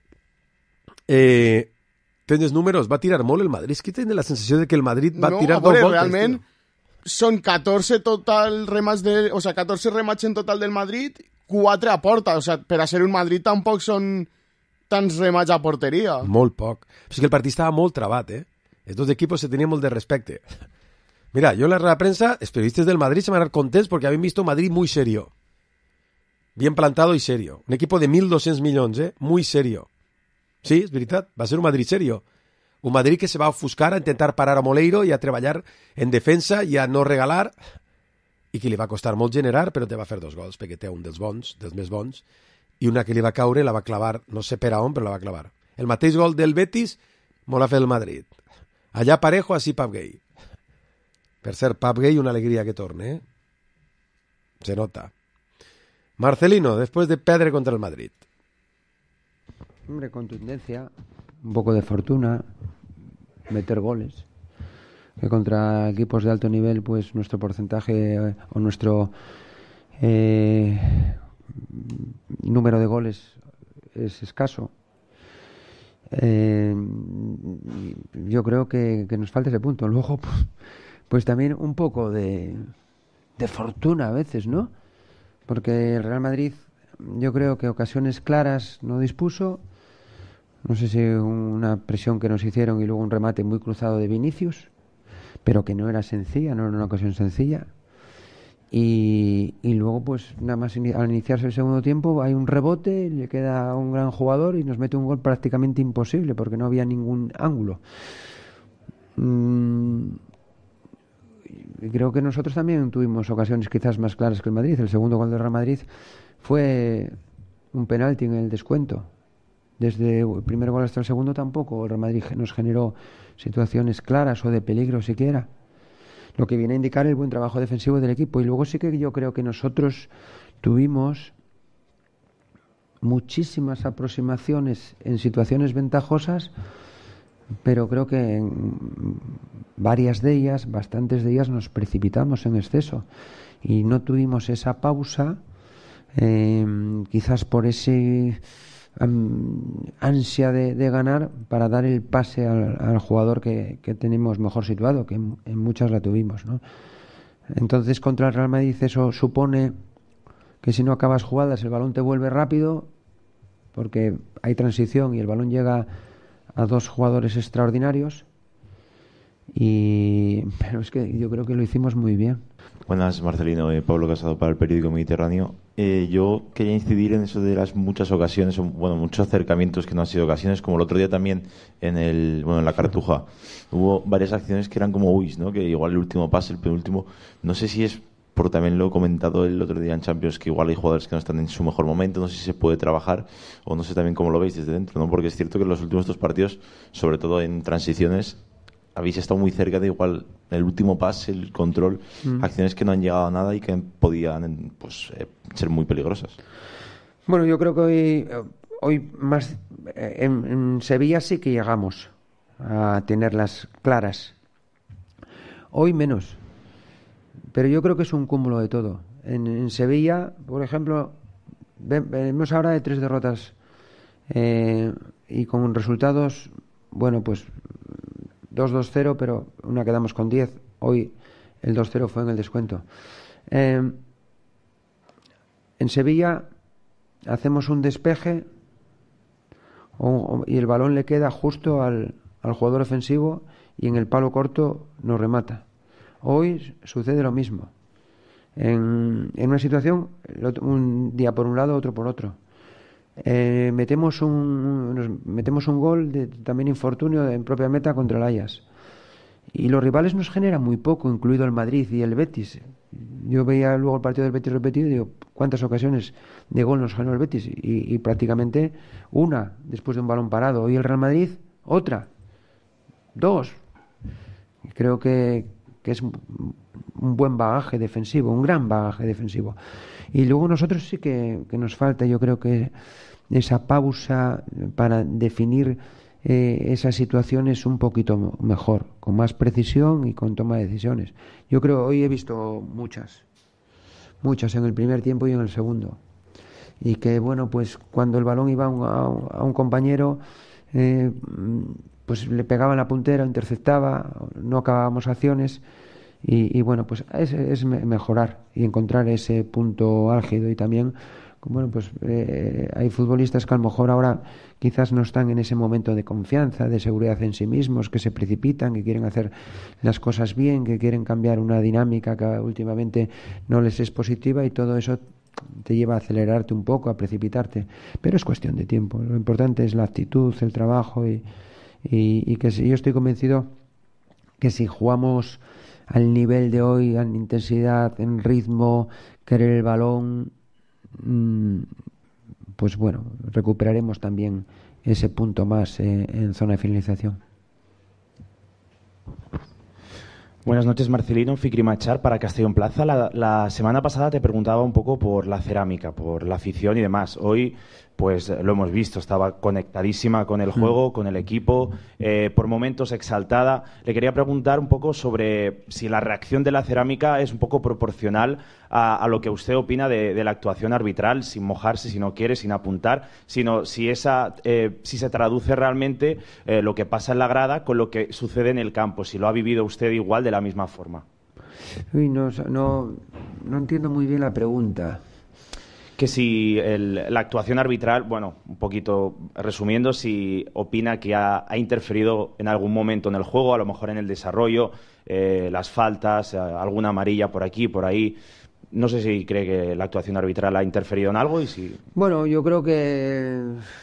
Tens números? Va tirar molt el Madrid? És que tens la sensació de que el Madrid va tirar 2 voltes. Realment són 14 total remats o sea, 14 remats en total del Madrid, 4 a porta. O sea, per a ser un Madrid tampoc són tants remats a porteria. Molt poc. És que el partit estava molt trabat, Els dos equipos se tenien molt de respecte. Mira, yo en la rueda de prensa, los periodistas del Madrid se van a dar contentos porque habían visto Madrid muy serio. Bien plantado y serio. Un equipo de 1.200 millones, muy serio. Sí, és veritat, va ser un Madrid serio. Un Madrid que se va a ofuscar a intentar parar a Moleiro i a treballar en defensa i a no regalar, i que li va costar molt generar, però te va fer 2 gols, perquè té un dels bons, dels més bons, i una que li va caure, la va clavar, no sé per a on, però la va clavar. El mateix gol del Betis, molt ha fet el Madrid. Allà Parejo, així Pap Gay. Per ser Pap Gay, una alegria que torne, Se nota. Marcelino, después de perdre contra el Madrid. Hombre, contundencia, un poco de fortuna, meter goles. Que contra equipos de alto nivel, pues nuestro porcentaje o nuestro número de goles es escaso. Yo creo que nos falta ese punto. Luego, pues también un poco de fortuna a veces, ¿no? Porque el Real Madrid, yo creo que ocasiones claras no dispuso. No sé si una presión que nos hicieron y luego un remate muy cruzado de Vinicius, pero que no era sencilla, no era una ocasión sencilla. Y luego, pues nada más al iniciarse el segundo tiempo, hay un rebote, le queda un gran jugador y nos mete un gol prácticamente imposible porque no había ningún ángulo. Y creo que nosotros también tuvimos ocasiones quizás más claras que el Madrid. El segundo gol del Real Madrid fue un penalti en el descuento. Desde el primer gol hasta el segundo tampoco el Real Madrid nos generó situaciones claras o de peligro siquiera. Lo que viene a indicar el buen trabajo defensivo del equipo. Y luego sí que yo creo que nosotros tuvimos muchísimas aproximaciones en situaciones ventajosas, pero creo que en bastantes de ellas nos precipitamos en exceso y no tuvimos esa pausa, quizás por ese ansia de ganar para dar el pase al jugador que tenemos mejor situado, que en muchas la tuvimos, ¿no? Entonces contra el Real Madrid eso supone que si no acabas jugadas el balón te vuelve rápido porque hay transición y el balón llega a 2 jugadores extraordinarios, pero es que yo creo que lo hicimos muy bien. Buenas, Marcelino, Pablo Casado para el periódico Mediterráneo. Yo quería incidir en eso de las muchas ocasiones, muchos acercamientos que no han sido ocasiones, como el otro día también en la Cartuja. Hubo varias acciones que eran como ¿no? Que igual el último pase, el penúltimo, no sé si es porque también lo he comentado el otro día en Champions, que igual hay jugadores que no están en su mejor momento, no sé si se puede trabajar, o no sé también cómo lo veis desde dentro, ¿no? Porque es cierto que en los últimos 2 partidos, sobre todo en transiciones, habéis estado muy cerca de igual el último pase, el control, acciones que no han llegado a nada y que podían ser muy peligrosas. Bueno, yo creo que hoy más en Sevilla sí que llegamos a tenerlas claras. Hoy menos. Pero yo creo que es un cúmulo de todo. En Sevilla, por ejemplo, venimos ahora de 3 derrotas y con resultados, bueno, pues 2-2-0, pero una quedamos con 10. Hoy el 2-0 fue en el descuento. En Sevilla hacemos un despeje y el balón le queda justo al jugador ofensivo y en el palo corto nos remata. Hoy sucede lo mismo. En una situación, un día por un lado, otro por otro. Metemos un gol de también infortunio en propia meta contra el Ajax. Y los rivales nos generan muy poco, incluido el Madrid y el Betis. Yo veía luego el partido del Betis repetido y digo, ¿cuántas ocasiones de gol nos generó el Betis? Y prácticamente una después de un balón parado. Hoy el Real Madrid, otra. 2. Creo que es un buen bagaje defensivo, un gran bagaje defensivo. Y luego nosotros sí que nos falta, yo creo que esa pausa para definir esas situaciones un poquito mejor, con más precisión y con toma de decisiones. Yo creo, hoy he visto muchas en el primer tiempo y en el segundo. Y que, bueno, pues cuando el balón iba a un compañero, pues le pegaba en la puntera, interceptaba, no acabábamos acciones. Y bueno, pues es mejorar y encontrar ese punto álgido. Y también, bueno, pues hay futbolistas que a lo mejor ahora quizás no están en ese momento de confianza, de seguridad en sí mismos, que se precipitan, que quieren hacer las cosas bien, que quieren cambiar una dinámica que últimamente no les es positiva, y todo eso te lleva a acelerarte un poco, a precipitarte. Pero es cuestión de tiempo. Lo importante es la actitud, el trabajo y que yo estoy convencido que si jugamos al nivel de hoy, en intensidad, en ritmo, querer el balón, pues bueno, recuperaremos también ese punto más en zona de finalización. Buenas noches, Marcelino. Fikri Machar para Castellón Plaza. La semana pasada te preguntaba un poco por la cerámica, por la afición y demás. Hoy, pues lo hemos visto, estaba conectadísima con el juego, con el equipo, por momentos exaltada. Le quería preguntar un poco sobre si la reacción de la cerámica es un poco proporcional a lo que usted opina de la actuación arbitral, sin mojarse, si no quiere, sin apuntar, sino si se traduce realmente lo que pasa en la grada con lo que sucede en el campo, si lo ha vivido usted igual de la misma forma. Uy, no entiendo muy bien la pregunta. Que si la actuación arbitral, bueno, un poquito resumiendo, si opina que ha interferido en algún momento en el juego, a lo mejor en el desarrollo, las faltas, alguna amarilla por aquí, por ahí. No sé si cree que la actuación arbitral ha interferido en algo y si... Bueno, yo creo que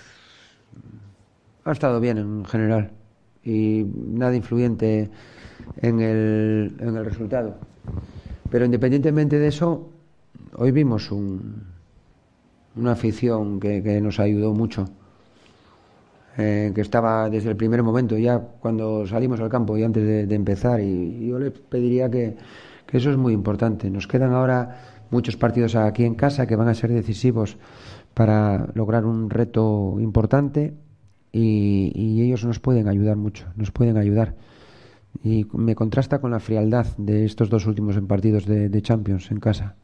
ha estado bien en general y nada influyente en el resultado. Pero independientemente de eso, hoy vimos una afición que nos ayudó mucho, que estaba desde el primer momento, ya cuando salimos al campo y antes de empezar, y yo les pediría que eso es muy importante. Nos quedan ahora muchos partidos aquí en casa que van a ser decisivos para lograr un reto importante, y ellos nos pueden ayudar mucho, nos pueden ayudar. Y me contrasta con la frialdad de estos 2 últimos partidos de Champions en casa.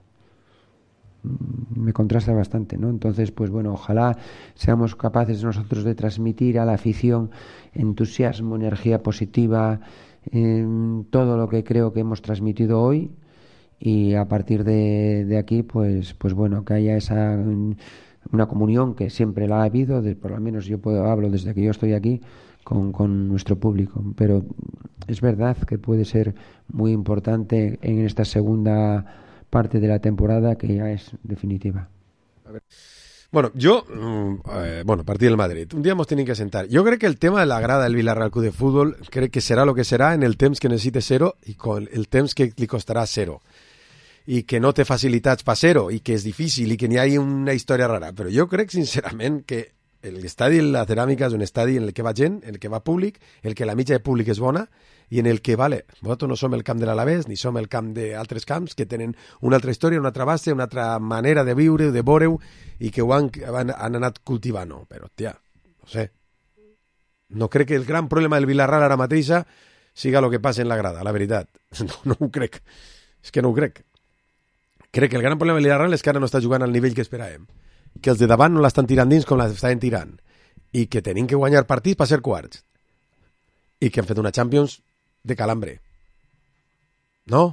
Me contrasta bastante, ¿no? Entonces, pues bueno, ojalá seamos capaces nosotros de transmitir a la afición entusiasmo, energía positiva, todo lo que creo que hemos transmitido hoy, y a partir de aquí, pues bueno, que haya una comunión que siempre la ha habido, por lo menos yo hablo desde que yo estoy aquí con nuestro público, pero es verdad que puede ser muy importante en esta segunda parte de la temporada, que ya es definitiva. Bueno, partido del Madrid. Un día hemos tenido que sentar. Yo creo que el tema de la grada del Villarreal Club de Fútbol, creo que será lo que será en el temps que necesite 0 y con el temps que le costará 0. i que no té facilitats per ser-ho, i que és difícil, i que n'hi ha una història rara. Però jo crec, sincerament, que l'estadi de la Ceràmica és un estadi en el que va gent, en el que va públic, en el que la mitja de públic és bona, i en el que, vale, nosaltres no som el camp de l'Alavés, ni som el camp d'altres camps que tenen una altra història, una altra base, una altra manera de viure, de veure-ho, i que ho han anat cultivant. Però, tia, no sé, no crec que el gran problema del Villarreal ara mateixa siga el que passa en la grada, la veritat. No ho crec. És que no ho crec. Crec que el gran problema del Villarreal és que ara no està jugant al nivell que esperàvem. Que els de davant no l'estan tirant dins com l'estaven tirant. I que tenim que guanyar partits per ser quarts. I que han fet una Champions de calambre. No?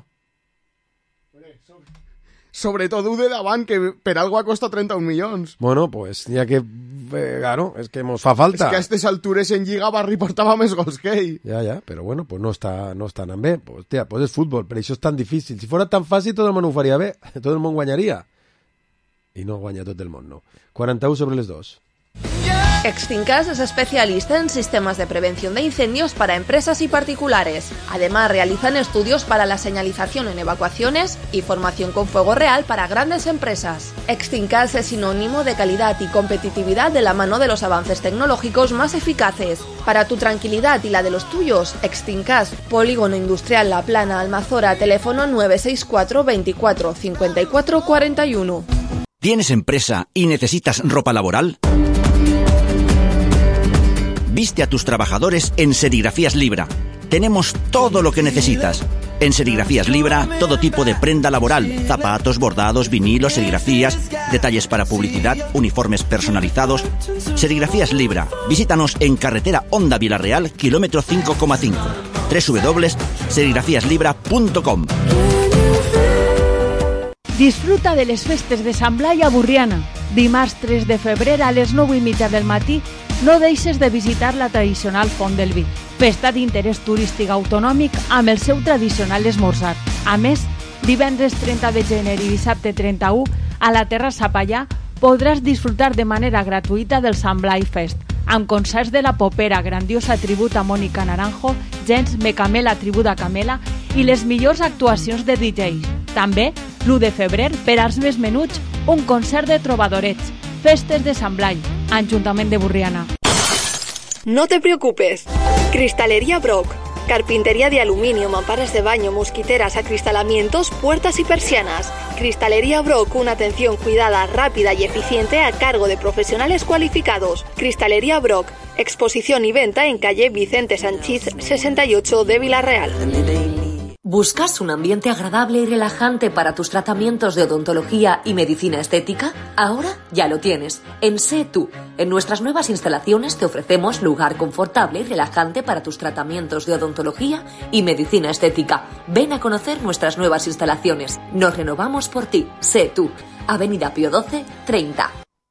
Sobretot de davant, que per algo ha costat 31 milions. Bueno, pues ya que... claro, es que nos fa falta. És que a aquestes altures en Lliga Barri portava més gols que ell. Ja, però bueno, pues no està anant bé. Pues, tia, pues és futbol, per això és tan difícil. Si fos tan fàcil, tot el món ho faria bé. Tot el món guanyaria. I no guanya tot el món, no. 41 sobre les 2. Extinkas es especialista en sistemas de prevención de incendios para empresas y particulares. Además, realizan estudios para la señalización en evacuaciones y formación con fuego real para grandes empresas. Extinkas es sinónimo de calidad y competitividad de la mano de los avances tecnológicos más eficaces. Para tu tranquilidad y la de los tuyos, Extinkas, Polígono Industrial La Plana, Almazora, teléfono 964 24 54 41. ¿Tienes empresa y necesitas ropa laboral? Viste a tus trabajadores en Serigrafías Libra. Tenemos todo lo que necesitas. En Serigrafías Libra, todo tipo de prenda laboral, zapatos, bordados, vinilos, serigrafías, detalles para publicidad, uniformes personalizados. Serigrafías Libra. Visítanos en carretera Honda Villarreal, kilómetro 5,5. www.serigrafíaslibra.com. Disfruta de les festes de Sant Blai a Borriana. Dimarts 3 de febrer a les 9:30 del matí no deixes de visitar la tradicional Font del Vi, festa d'interès turístic autonòmic amb el seu tradicional esmorzar. A més, divendres 30 de gener i dissabte 31 a la Terrassa Pallà podràs disfrutar de manera gratuïta del Sant Blai Fest, amb concerts de la Popera, grandiosa tribut a Mònica Naranjo, Gens Mecamela, tribut a Camela i les millors actuacions de DJs. També, l'1 de febrer, per als més menuts, un concert de trobadorets. Festes de Sant Blai, Ajuntament de Borriana. No te preocupes. Cristalería Brock. Carpintería de aluminio, mamparas de baño, mosquiteras, acristalamientos, puertas y persianas. Cristalería Brock, una atención cuidada, rápida y eficiente a cargo de profesionales cualificados. Cristalería Brock, exposición y venta en calle Vicente Sanchís 68 de Villarreal. ¿Buscas un ambiente agradable y relajante para tus tratamientos de odontología y medicina estética? Ahora ya lo tienes. En Sé Tú. En nuestras nuevas instalaciones te ofrecemos lugar confortable y relajante para tus tratamientos de odontología y medicina estética. Ven a conocer nuestras nuevas instalaciones. Nos renovamos por ti. Sé Tú. Avenida Pío XII, 30.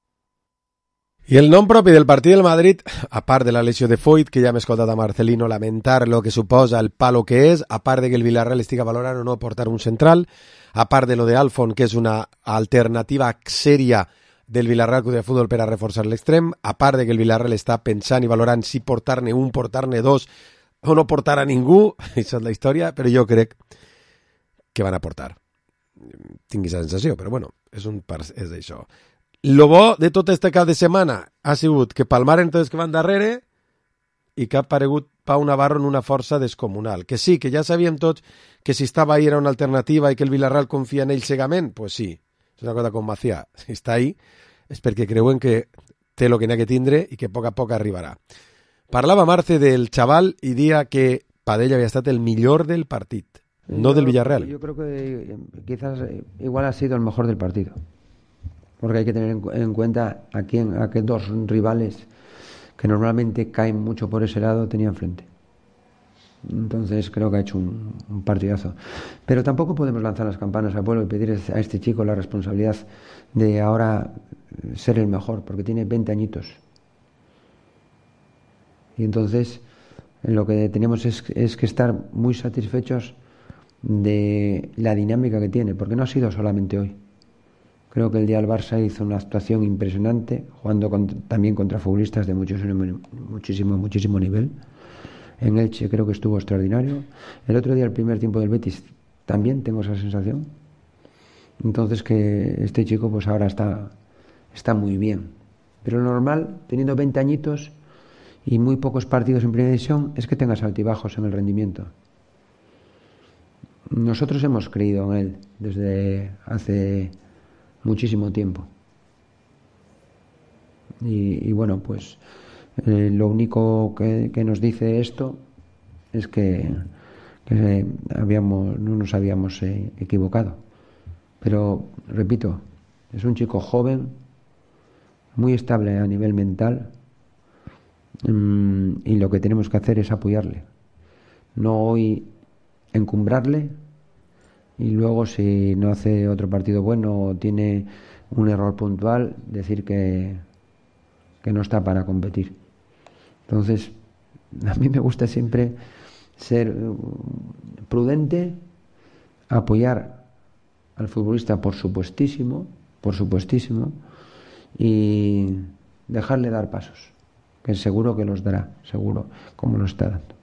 I el nom propi del partit del Madrid, a part de la lesió de Foyt, que ja hem escoltat a Marcelino lamentar lo que suposa el palo que és, a part de que el Villarreal estiga valorant o no portar un central, a part de lo de Alfon, que és una alternativa sèria del Villarreal Club de Futbol per a reforçar l'extrem, a part de que el Villarreal està pensant i valorant si portar-ne un, portar-ne dos o no portar a ningú, això és la història, però jo crec que van a portar. Tinc aquesta sensació, però bueno, és d'això. Lo bo de tot este cap de setmana ha sigut que palmaren tots que van darrere i que ha aparegut Pau Navarro en una força descomunal. Que sí, que ja sabíem tots que si estava ahí era una alternativa i que el Villarreal confia en ell cegament, pues sí, és una cosa com Macià. Si està ahí és perquè creuen que té lo que n'ha que tindre i que a poc arribarà. Parlava Marce del xaval i dia que Padella havia estat el millor del partit, no del Villarreal. Yo creo que quizás igual ha sido el mejor del partido. Porque hay que tener en cuenta a qué dos rivales que normalmente caen mucho por ese lado tenía enfrente. Entonces creo que ha hecho un partidazo. Pero tampoco podemos lanzar las campanas al vuelo y pedir a este chico la responsabilidad de ahora ser el mejor, porque tiene 20 añitos. Y entonces lo que tenemos es que estar muy satisfechos de la dinámica que tiene, porque no ha sido solamente hoy. Creo que el día del Barça hizo una actuación impresionante, jugando también contra futbolistas de muchísimo nivel. En Elche creo que estuvo extraordinario. El otro día, el primer tiempo del Betis, también tengo esa sensación. Entonces que este chico pues ahora está muy bien. Pero lo normal, teniendo 20 añitos y muy pocos partidos en primera división, es que tengas altibajos en el rendimiento. Nosotros hemos creído en él desde hace muchísimo tiempo. Y bueno, pues lo único que nos dice esto es que no nos habíamos equivocado. Pero, repito, es un chico joven, muy estable a nivel mental, y lo que tenemos que hacer es apoyarle. No hoy encumbrarle y luego, si no hace otro partido bueno o tiene un error puntual, decir que no está para competir. Entonces, a mí me gusta siempre ser prudente, apoyar al futbolista por supuestísimo, y dejarle dar pasos, que seguro que los dará, seguro, como lo está dando.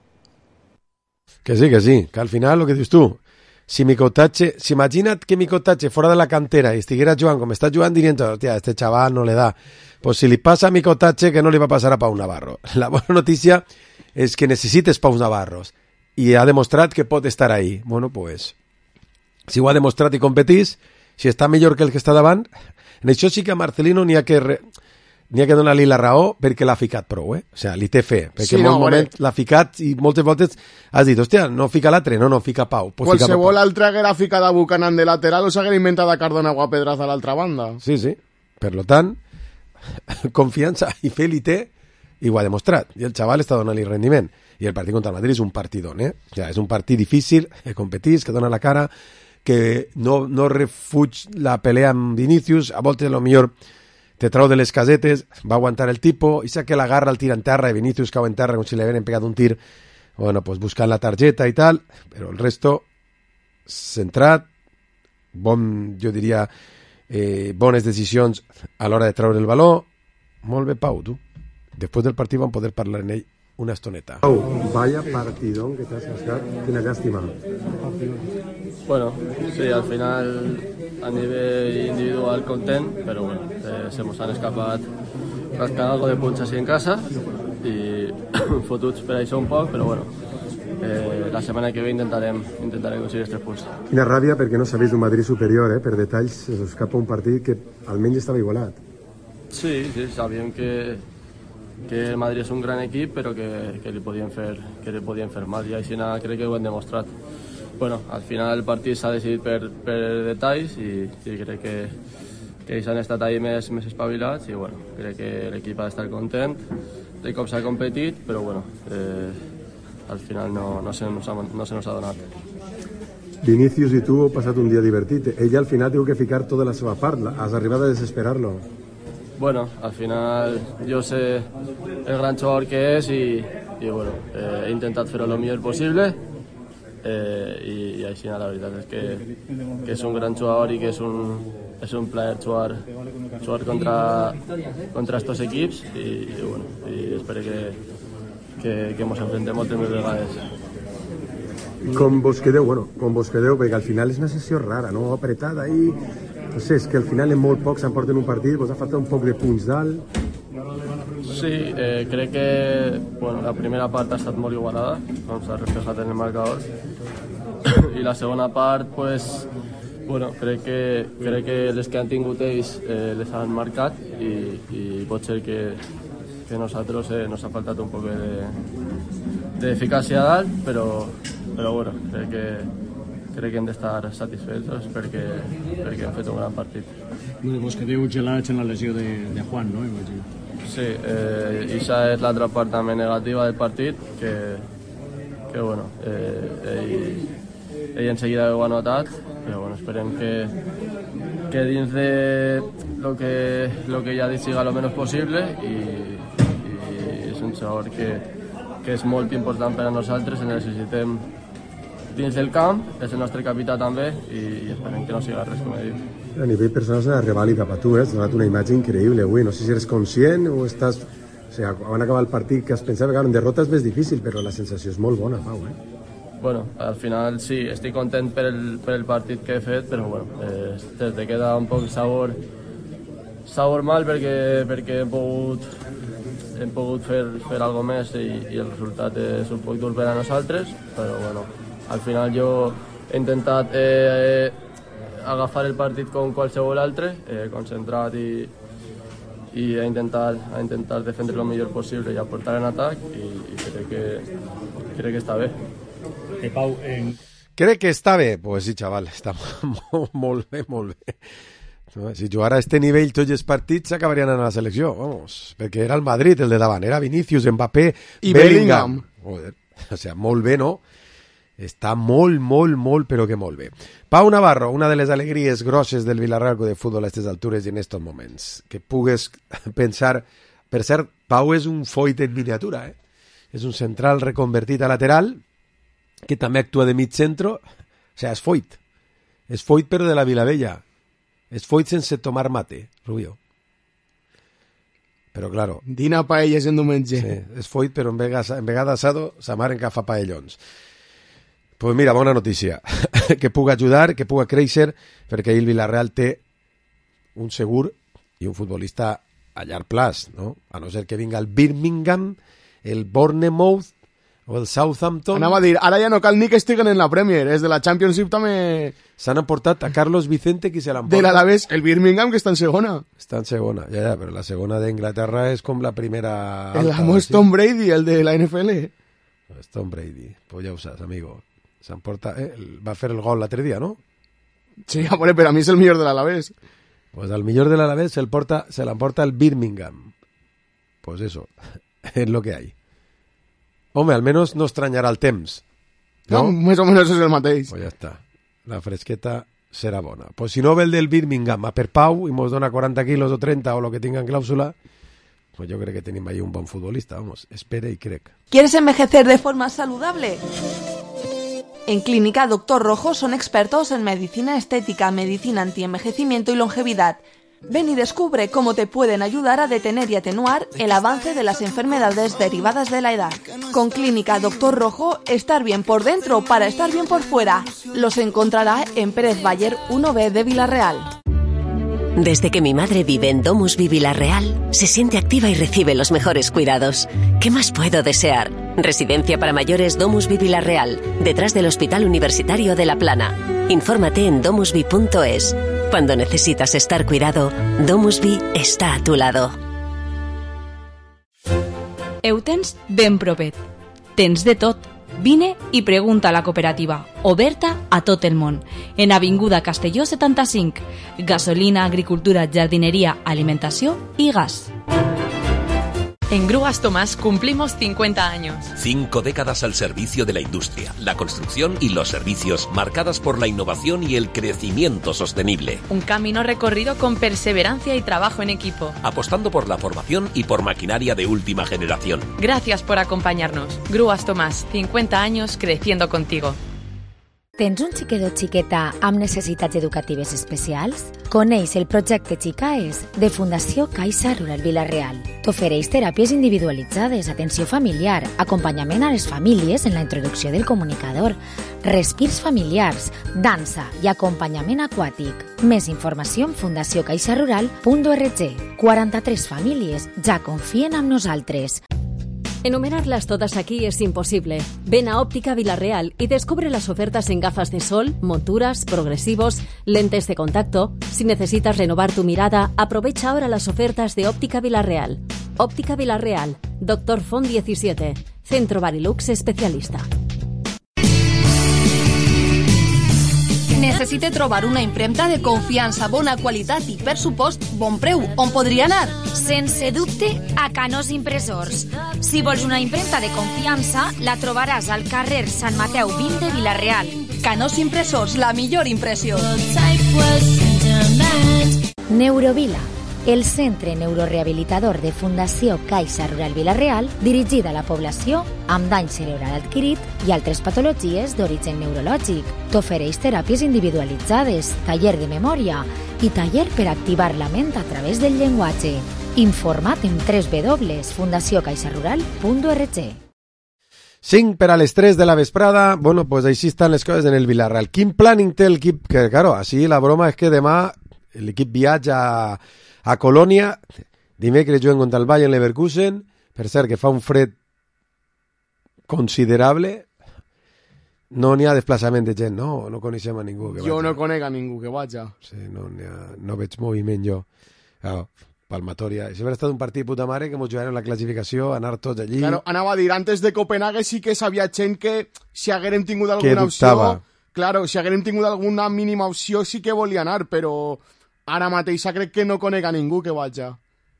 Que sí, que al final lo que dius tu, si imagina't que Micotache fuera de la cantera y estiguera jugant com està jugant, dirien, hostia, este chaval no le da. Pues si li passa a Micotache, que no li va passar a Pau Navarro. La bona notícia és que necessites Pau Navarros i ha demostrat que pot estar ahí. Bueno, pues, si ho ha demostrat i competís, si està millor que el que està davant, en això sí que a Marcelino n'hi ha que donar-li la raó perquè l'ha ficat prou, O sigui, li té fe, perquè en un moment l'ha ficat i moltes voltes has dit, hòstia, no fica l'altre, no, fica Pau. Pues qualsevol altre haguera ficat a Buchanan de lateral o s'haguera inventat a Cardona o a Pedraza a l'altra banda. Sí. Per lo tant, confiança i fe li té i ho ha demostrat. I el xaval està donant-li rendiment. I el partit contra el Madrid és un partidón, O sigui, és un partit difícil, que competís, que dona la cara, que no refuig la pelea amb Vinícius, a voltes lo millor te trau de les casetes, va aguantar el tipo, i sa que l'agarra el tir en terra i Vinícius cau en terra com si li havien pegat un tir, bueno, pues buscant la targeta i tal, però el resto centrat, jo diria bones decisions a l'hora de treure el baló. Molt bé, Pau, tu. Després del partit vam poder parlar en ell una estoneta. Pau, vaya partidón que te has cascat, quina llàstima. Bueno, sí, al final a nivel individual content, pero bueno, se nos han escapat rascant algo de punts així en casa i fotuts per això un poc, però bueno, la setmana que ve intentarem aconseguir els 3 punts. Quina ràbia perquè no sabéis d'un Madrid superior, per detalls se us escapa un partit que almenys estava igualat. Sí, sabíem que el Madrid és un gran equip, però que li podien fer mal, i així crec que ho hem demostrat. Bueno, al final el partit s'ha decidit per detalls i crec que ells han estat ahí més espavilats i bueno, crec que l'equip ha d'estar content de com s'ha competit, però bueno, al final no se nos ha donat. Vinícius i tu heu passat un dia divertit. Ell al final diu que ficar tota la seva part. Has arribat a desesperar-lo. Bueno, al final jo sé el gran jugador que és i bueno, he intentat fer-ho el millor possible i així la veritat és que és un gran jugador i que és un plaer jugar contra estos equips i bueno, i espero que ens enfrentem moltes més vegades. Com vos quedeu, perquè al final és una sessió rara, no? Apretada i... No sé, és que al final en molt poc s'emporten un partit, vos ha faltat un poc de punts dalt. Sí, crec que la primera part ha estat molt igualada, com s'ha reflejat en el marcador, i la segona part, crec que les que han tingut ells les han marcat i pot ser que a nosaltres nos ha faltat un poc d'eficàcia a dalt, però bueno, crec que hem d'estar satisfets perquè hem fet un gran partit. Vos quedeu gelats en la lesió de Juan, no? Sí, això és l'altra part també negativa del partit, que bueno, ell en seguida ho ha notat, però bueno, esperem que dins de lo que ja ha dit siga lo menos possible i és un jugador que és molt important per a nosaltres, el necessitem dins del camp, és el nostre capità també i esperem que no siga res, com he dit. A nivell personal és una revàlida per tu, has donat una imatge increïble avui, no sé si eres conscient o estàs... O sigui, quan acabar el partit que es pensava que en derrota és més difícil, però la sensació és molt bona, Pau, bueno, al final sí, estic content per el partit que he fet, però bueno, te queda un poc sabor mal perquè hem pogut fer algo més i el resultat és un poc dur per a nosaltres, però bueno, al final jo he intentat agafar el partit com qualsevol altre, concentrat i a intentar defendre el millor possible i aportar en atac i crec que està bé. Pau, Crec que està bé? Pues sí, xaval, està molt bé, molt bé. Si jugara a este nivell tots els partits s'acabarien anant a la selecció, vamos, perquè era el Madrid el de davant, era Vinícius, Mbappé i Bellingham. Joder, o sea, molt bé, no? Està molt, però que molt bé. Pau Navarro, una de les alegries grosses del Villarreal de futbol a aquestes altures i en estos moments. Que pugues pensar... Per cert, Pau és un foit en miniatura, eh? És un central reconvertit a lateral, que també actua de mig centro. O sea, és foit. És foit però de la Vilavella. És foit sense tomar mate, Rubio. Però, claro... Dina paelles en diumenge. Sí, és foit, però en vegada asado, sa mare encafa paellons. Pues mira, bona notícia, que puga ajudar, que puga créixer, perquè el Villarreal té un segur i un futbolista a llarg plaç, no? A no ser que vinga el Birmingham, el Bournemouth o el Southampton. Anava a dir, ara ja no cal ni que estiguen en la Premier, és de la Championship també... S'han emportat a Carlos Vicente, qui se l'emporta. De l'Alavés, el Birmingham, que està en segona. Està en segona, ja, però la segona d'Inglaterra és com la primera... El amo és Tom Brady, el de la NFL. És Tom Brady, pues ja ho saps, amigo. S'emporta, va fer el gol l'altre dia, no? Sí, però a mi és el millor de l'Alavés. Pues al millor de l'Alavés se l'emporta el Birmingham. Pues eso, es lo que hay. Home, almenys no estranyarà el temps. No, més o menys és el mateix. Pues ja està, la fresqueta serà bona. Pues si no ve el del Birmingham a per Pau i mos dona 40 quilos o 30 o lo que tinga en clàusula, pues yo creo que tenim ahí un bon futbolista, vamos, espere y crec. ¿Quieres envejecer de forma saludable? En Clínica Doctor Rojo son expertos en medicina estética, medicina antienvejecimiento y longevidad. Ven y descubre cómo te pueden ayudar a detener y atenuar el avance de las enfermedades derivadas de la edad. Con Clínica Doctor Rojo, estar bien por dentro para estar bien por fuera. Los encontrará en Pérez Bayer 1B de Villarreal. Desde que mi madre vive en DomusVi Villarreal, se siente activa y recibe los mejores cuidados. ¿Qué más puedo desear? Residencia para mayores DomusVi Villarreal, detrás del Hospital Universitario de La Plana. Infórmate en domusvi.es. Cuando necesitas estar cuidado, DomusVi està a tu lado. Eutens ben propet. Tens de tot. Vine i pregunta a la cooperativa, oberta a tot el món. En Avinguda Castelló 75. Gasolina, agricultura, jardineria, alimentació i gas. En Grúas Tomás cumplimos 50 años. 5 décadas al servicio de la industria, la construcción y los servicios, marcadas por la innovación y el crecimiento sostenible. Un camino recorrido con perseverancia y trabajo en equipo. Apostando por la formación y por maquinaria de última generación. Gracias por acompañarnos. Grúas Tomás, 50 años creciendo contigo. Tens un xiquet o xiqueta amb necessitats educatives especials? Coneix el projecte Xicaes de Fundació Caixa Rural Villarreal. T'ofereix teràpies individualitzades, atenció familiar, acompanyament a les famílies en la introducció del comunicador, respirs familiars, dansa i acompanyament aquàtic. Més informació en fundaciocaixarural.org. 43 famílies ja confien en nosaltres. Enumerarlas todas aquí es imposible. Ven a Óptica Villarreal y descubre las ofertas en gafas de sol, monturas, progresivos, lentes de contacto. Si necesitas renovar tu mirada, aprovecha ahora las ofertas de Óptica Villarreal. Óptica Villarreal, Dr. Font 17, Centro Barilux especialista. Necessite trobar una impremta de confiança, bona qualitat i, per supost, bon preu. On podria anar? Sense dubte, a Canós Impressors. Si vols una impremta de confiança, la trobaràs al carrer Sant Mateu 20 de Vila-real. Canós Impressors, la millor impressió. Neurovila, el centre neurorehabilitador de Fundació Caixa Rural Vila-real, dirigida a la població amb dany cerebral adquirit i altres patologies d'origen neurològic. T'ofereix teràpies individualitzades, taller de memòria i taller per activar la ment a través del llenguatge. Informa't en www.fundaciocaixarural.org. 5 per a les 3 de la vesprada. Bueno, pues així estan les coses en el Villarreal. Quin planning té l'equip? Que, claro, així la broma és que demà l'equip viatja a Colònia. Dimecres juguen contra el Bayern Leverkusen. Per cert, que fa un fred considerable. No n'hi ha desplaçament de gent, no? No coneixem a ningú que jo no conec a ningú que vaja. Sí, no veig moviment jo. Claro, palmatòria. Això hauria estat un partit puta mare que mos jugarem la classificació, anar tots allí. Claro, anava a dir, antes de Copenhague sí que sabia gent que si haguérem tingut alguna opció... Claro, si haguérem tingut alguna mínima opció sí que volia anar, però ara mateix crec que no conec a ningú que vaja.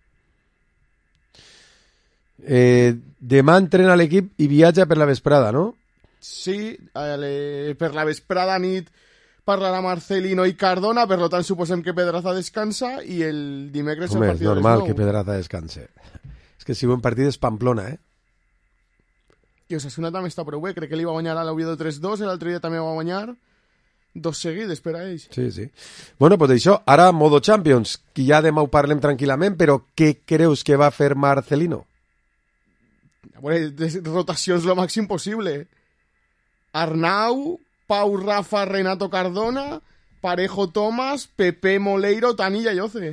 Demà entrena l'equip i viatja per la vesprada, no? Sí, per la vesprada nit parlarà Marcelino i Cardona, per tant suposem que Pedraza descansa i el dimecres el partit és normal que Pedraza descanse. És que el següent partit és Pamplona, I Osasuna també està prou bé, crec que li va guanyar a l'Oviedo 3-2, l'altre dia també va guanyar 2 seguides per a ells. Sí. Bueno, pues això, ara modo Champions, que ja demà ho parlem tranquil·lament, però què creus que va fer Marcelino? Bueno, rotacions lo màxim possible. Arnau, Pau, Rafa, Renato Cardona, Parejo, Tomás, Pepe, Moleiro, Tanilla i Oce.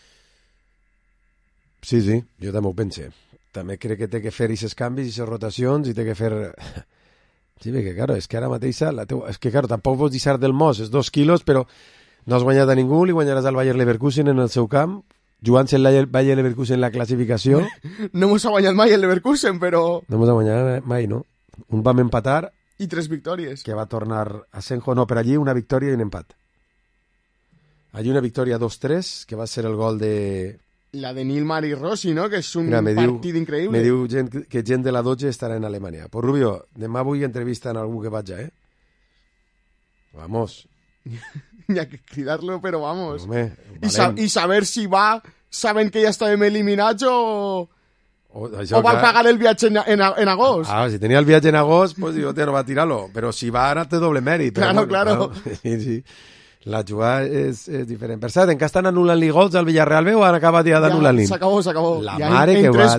Sí, jo també ho pense. També crec que té que fer aquests canvis, aquestes rotacions, i té que fer... Sí, perquè, claro, és que ara mateixa... És que, claro, tampoc vols deixar del Mos, és 2 quilos, però no has guanyat a ningú, li guanyaràs al Bayer Leverkusen en el seu camp, jugant-se el Bayer Leverkusen en la classificació. No mos ha guanyat mai el Leverkusen, però... No mos ha guanyat mai, no? Un vam empatar... I 3 victòries. Que va tornar a Senjo. No, per allí una victòria i un empat. Allí una victòria 2-3, que va ser el gol de... La de Nilmar i Rossi, no? Que és un partit increïble. Me diu que gent de la Dodge estarà en Alemanya. Pues Rubio, demà vull entrevista en algú que vaja, Vamos. Hi ha que cridar-lo, però vamos. Home, I saber si va, saben que ja estàvem eliminats o va pagar el viatge en agost. Si tenia el viatge en agost, pues jo no va tirar-lo. Però si va ara té doble mèrit. Claro. Sí. La jugada és diferent. Per cert, encara estan anul·lant-li gols al Villarreal B o han acabat ja d'anul·lant-li? S'acabó. La mare que va,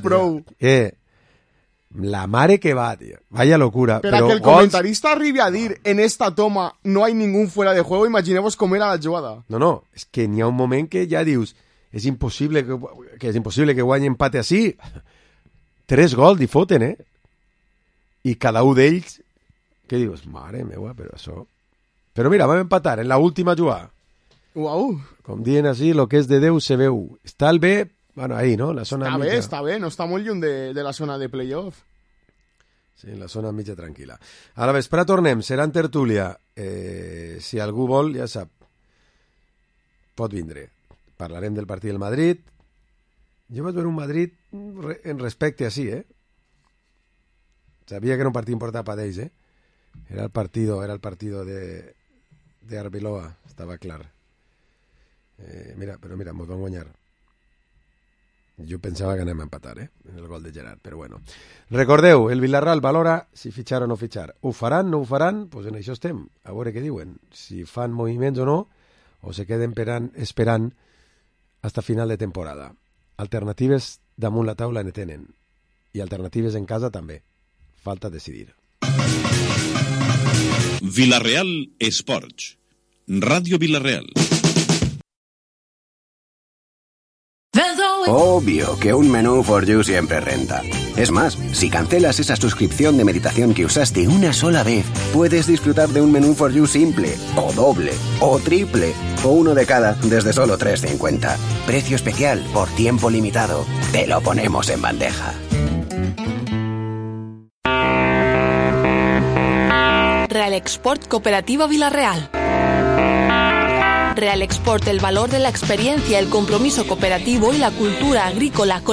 la mare que va, tío. Vaya locura. Pero que el comentarista arribi a dir en esta toma no hay ningún fuera de juego, imaginemos com era la jugada. No, és que n'hi ha un moment que ja dius és impossible que guanyi empate així. 3 gols li foten, I cada un d'ells, que dius, mare meva, però això... Però mira, vam empatar en la última jugada. Uau. Com dient així, lo que és de Déu se veu. Està el B, bueno, ahí, no? La zona està bé, no està molt lluny de la zona de playoff. Sí, en la zona mitja tranquil·la. A la vespre tornem, serà en tertúlia. Si algú vol, ja sap, pot vindre. Parlarem del partit del Madrid. Jo vaig veure un Madrid en respecte així, Sabia que era un partit important per ells, Era el partido de Arbeloa, estava clar. Però mira, mos van guanyar. Jo pensava que anem a empatar, en el gol de Gerard, però bueno. Recordeu, el Villarreal valora si fitxar o no fitxar. Ho faran, no ho faran? Doncs en això estem, a veure què diuen. Si fan moviments o no, o se queden esperant hasta final de temporada. Alternatives damunt la taula ne tenen. I alternatives en casa també. Falta decidir. Villarreal Sports. Radio Villarreal. Obvio que un menú for you siempre renta. Es más, si cancelas esa suscripción de meditación que usaste una sola vez, puedes disfrutar de un menú for you simple, o doble, o triple, o uno de cada desde solo 3,50. Precio especial por tiempo limitado. Te lo ponemos en bandeja. Real Export Cooperativa Villarreal. Real Export, el valor de la experiencia, el compromiso cooperativo y la cultura agrícola.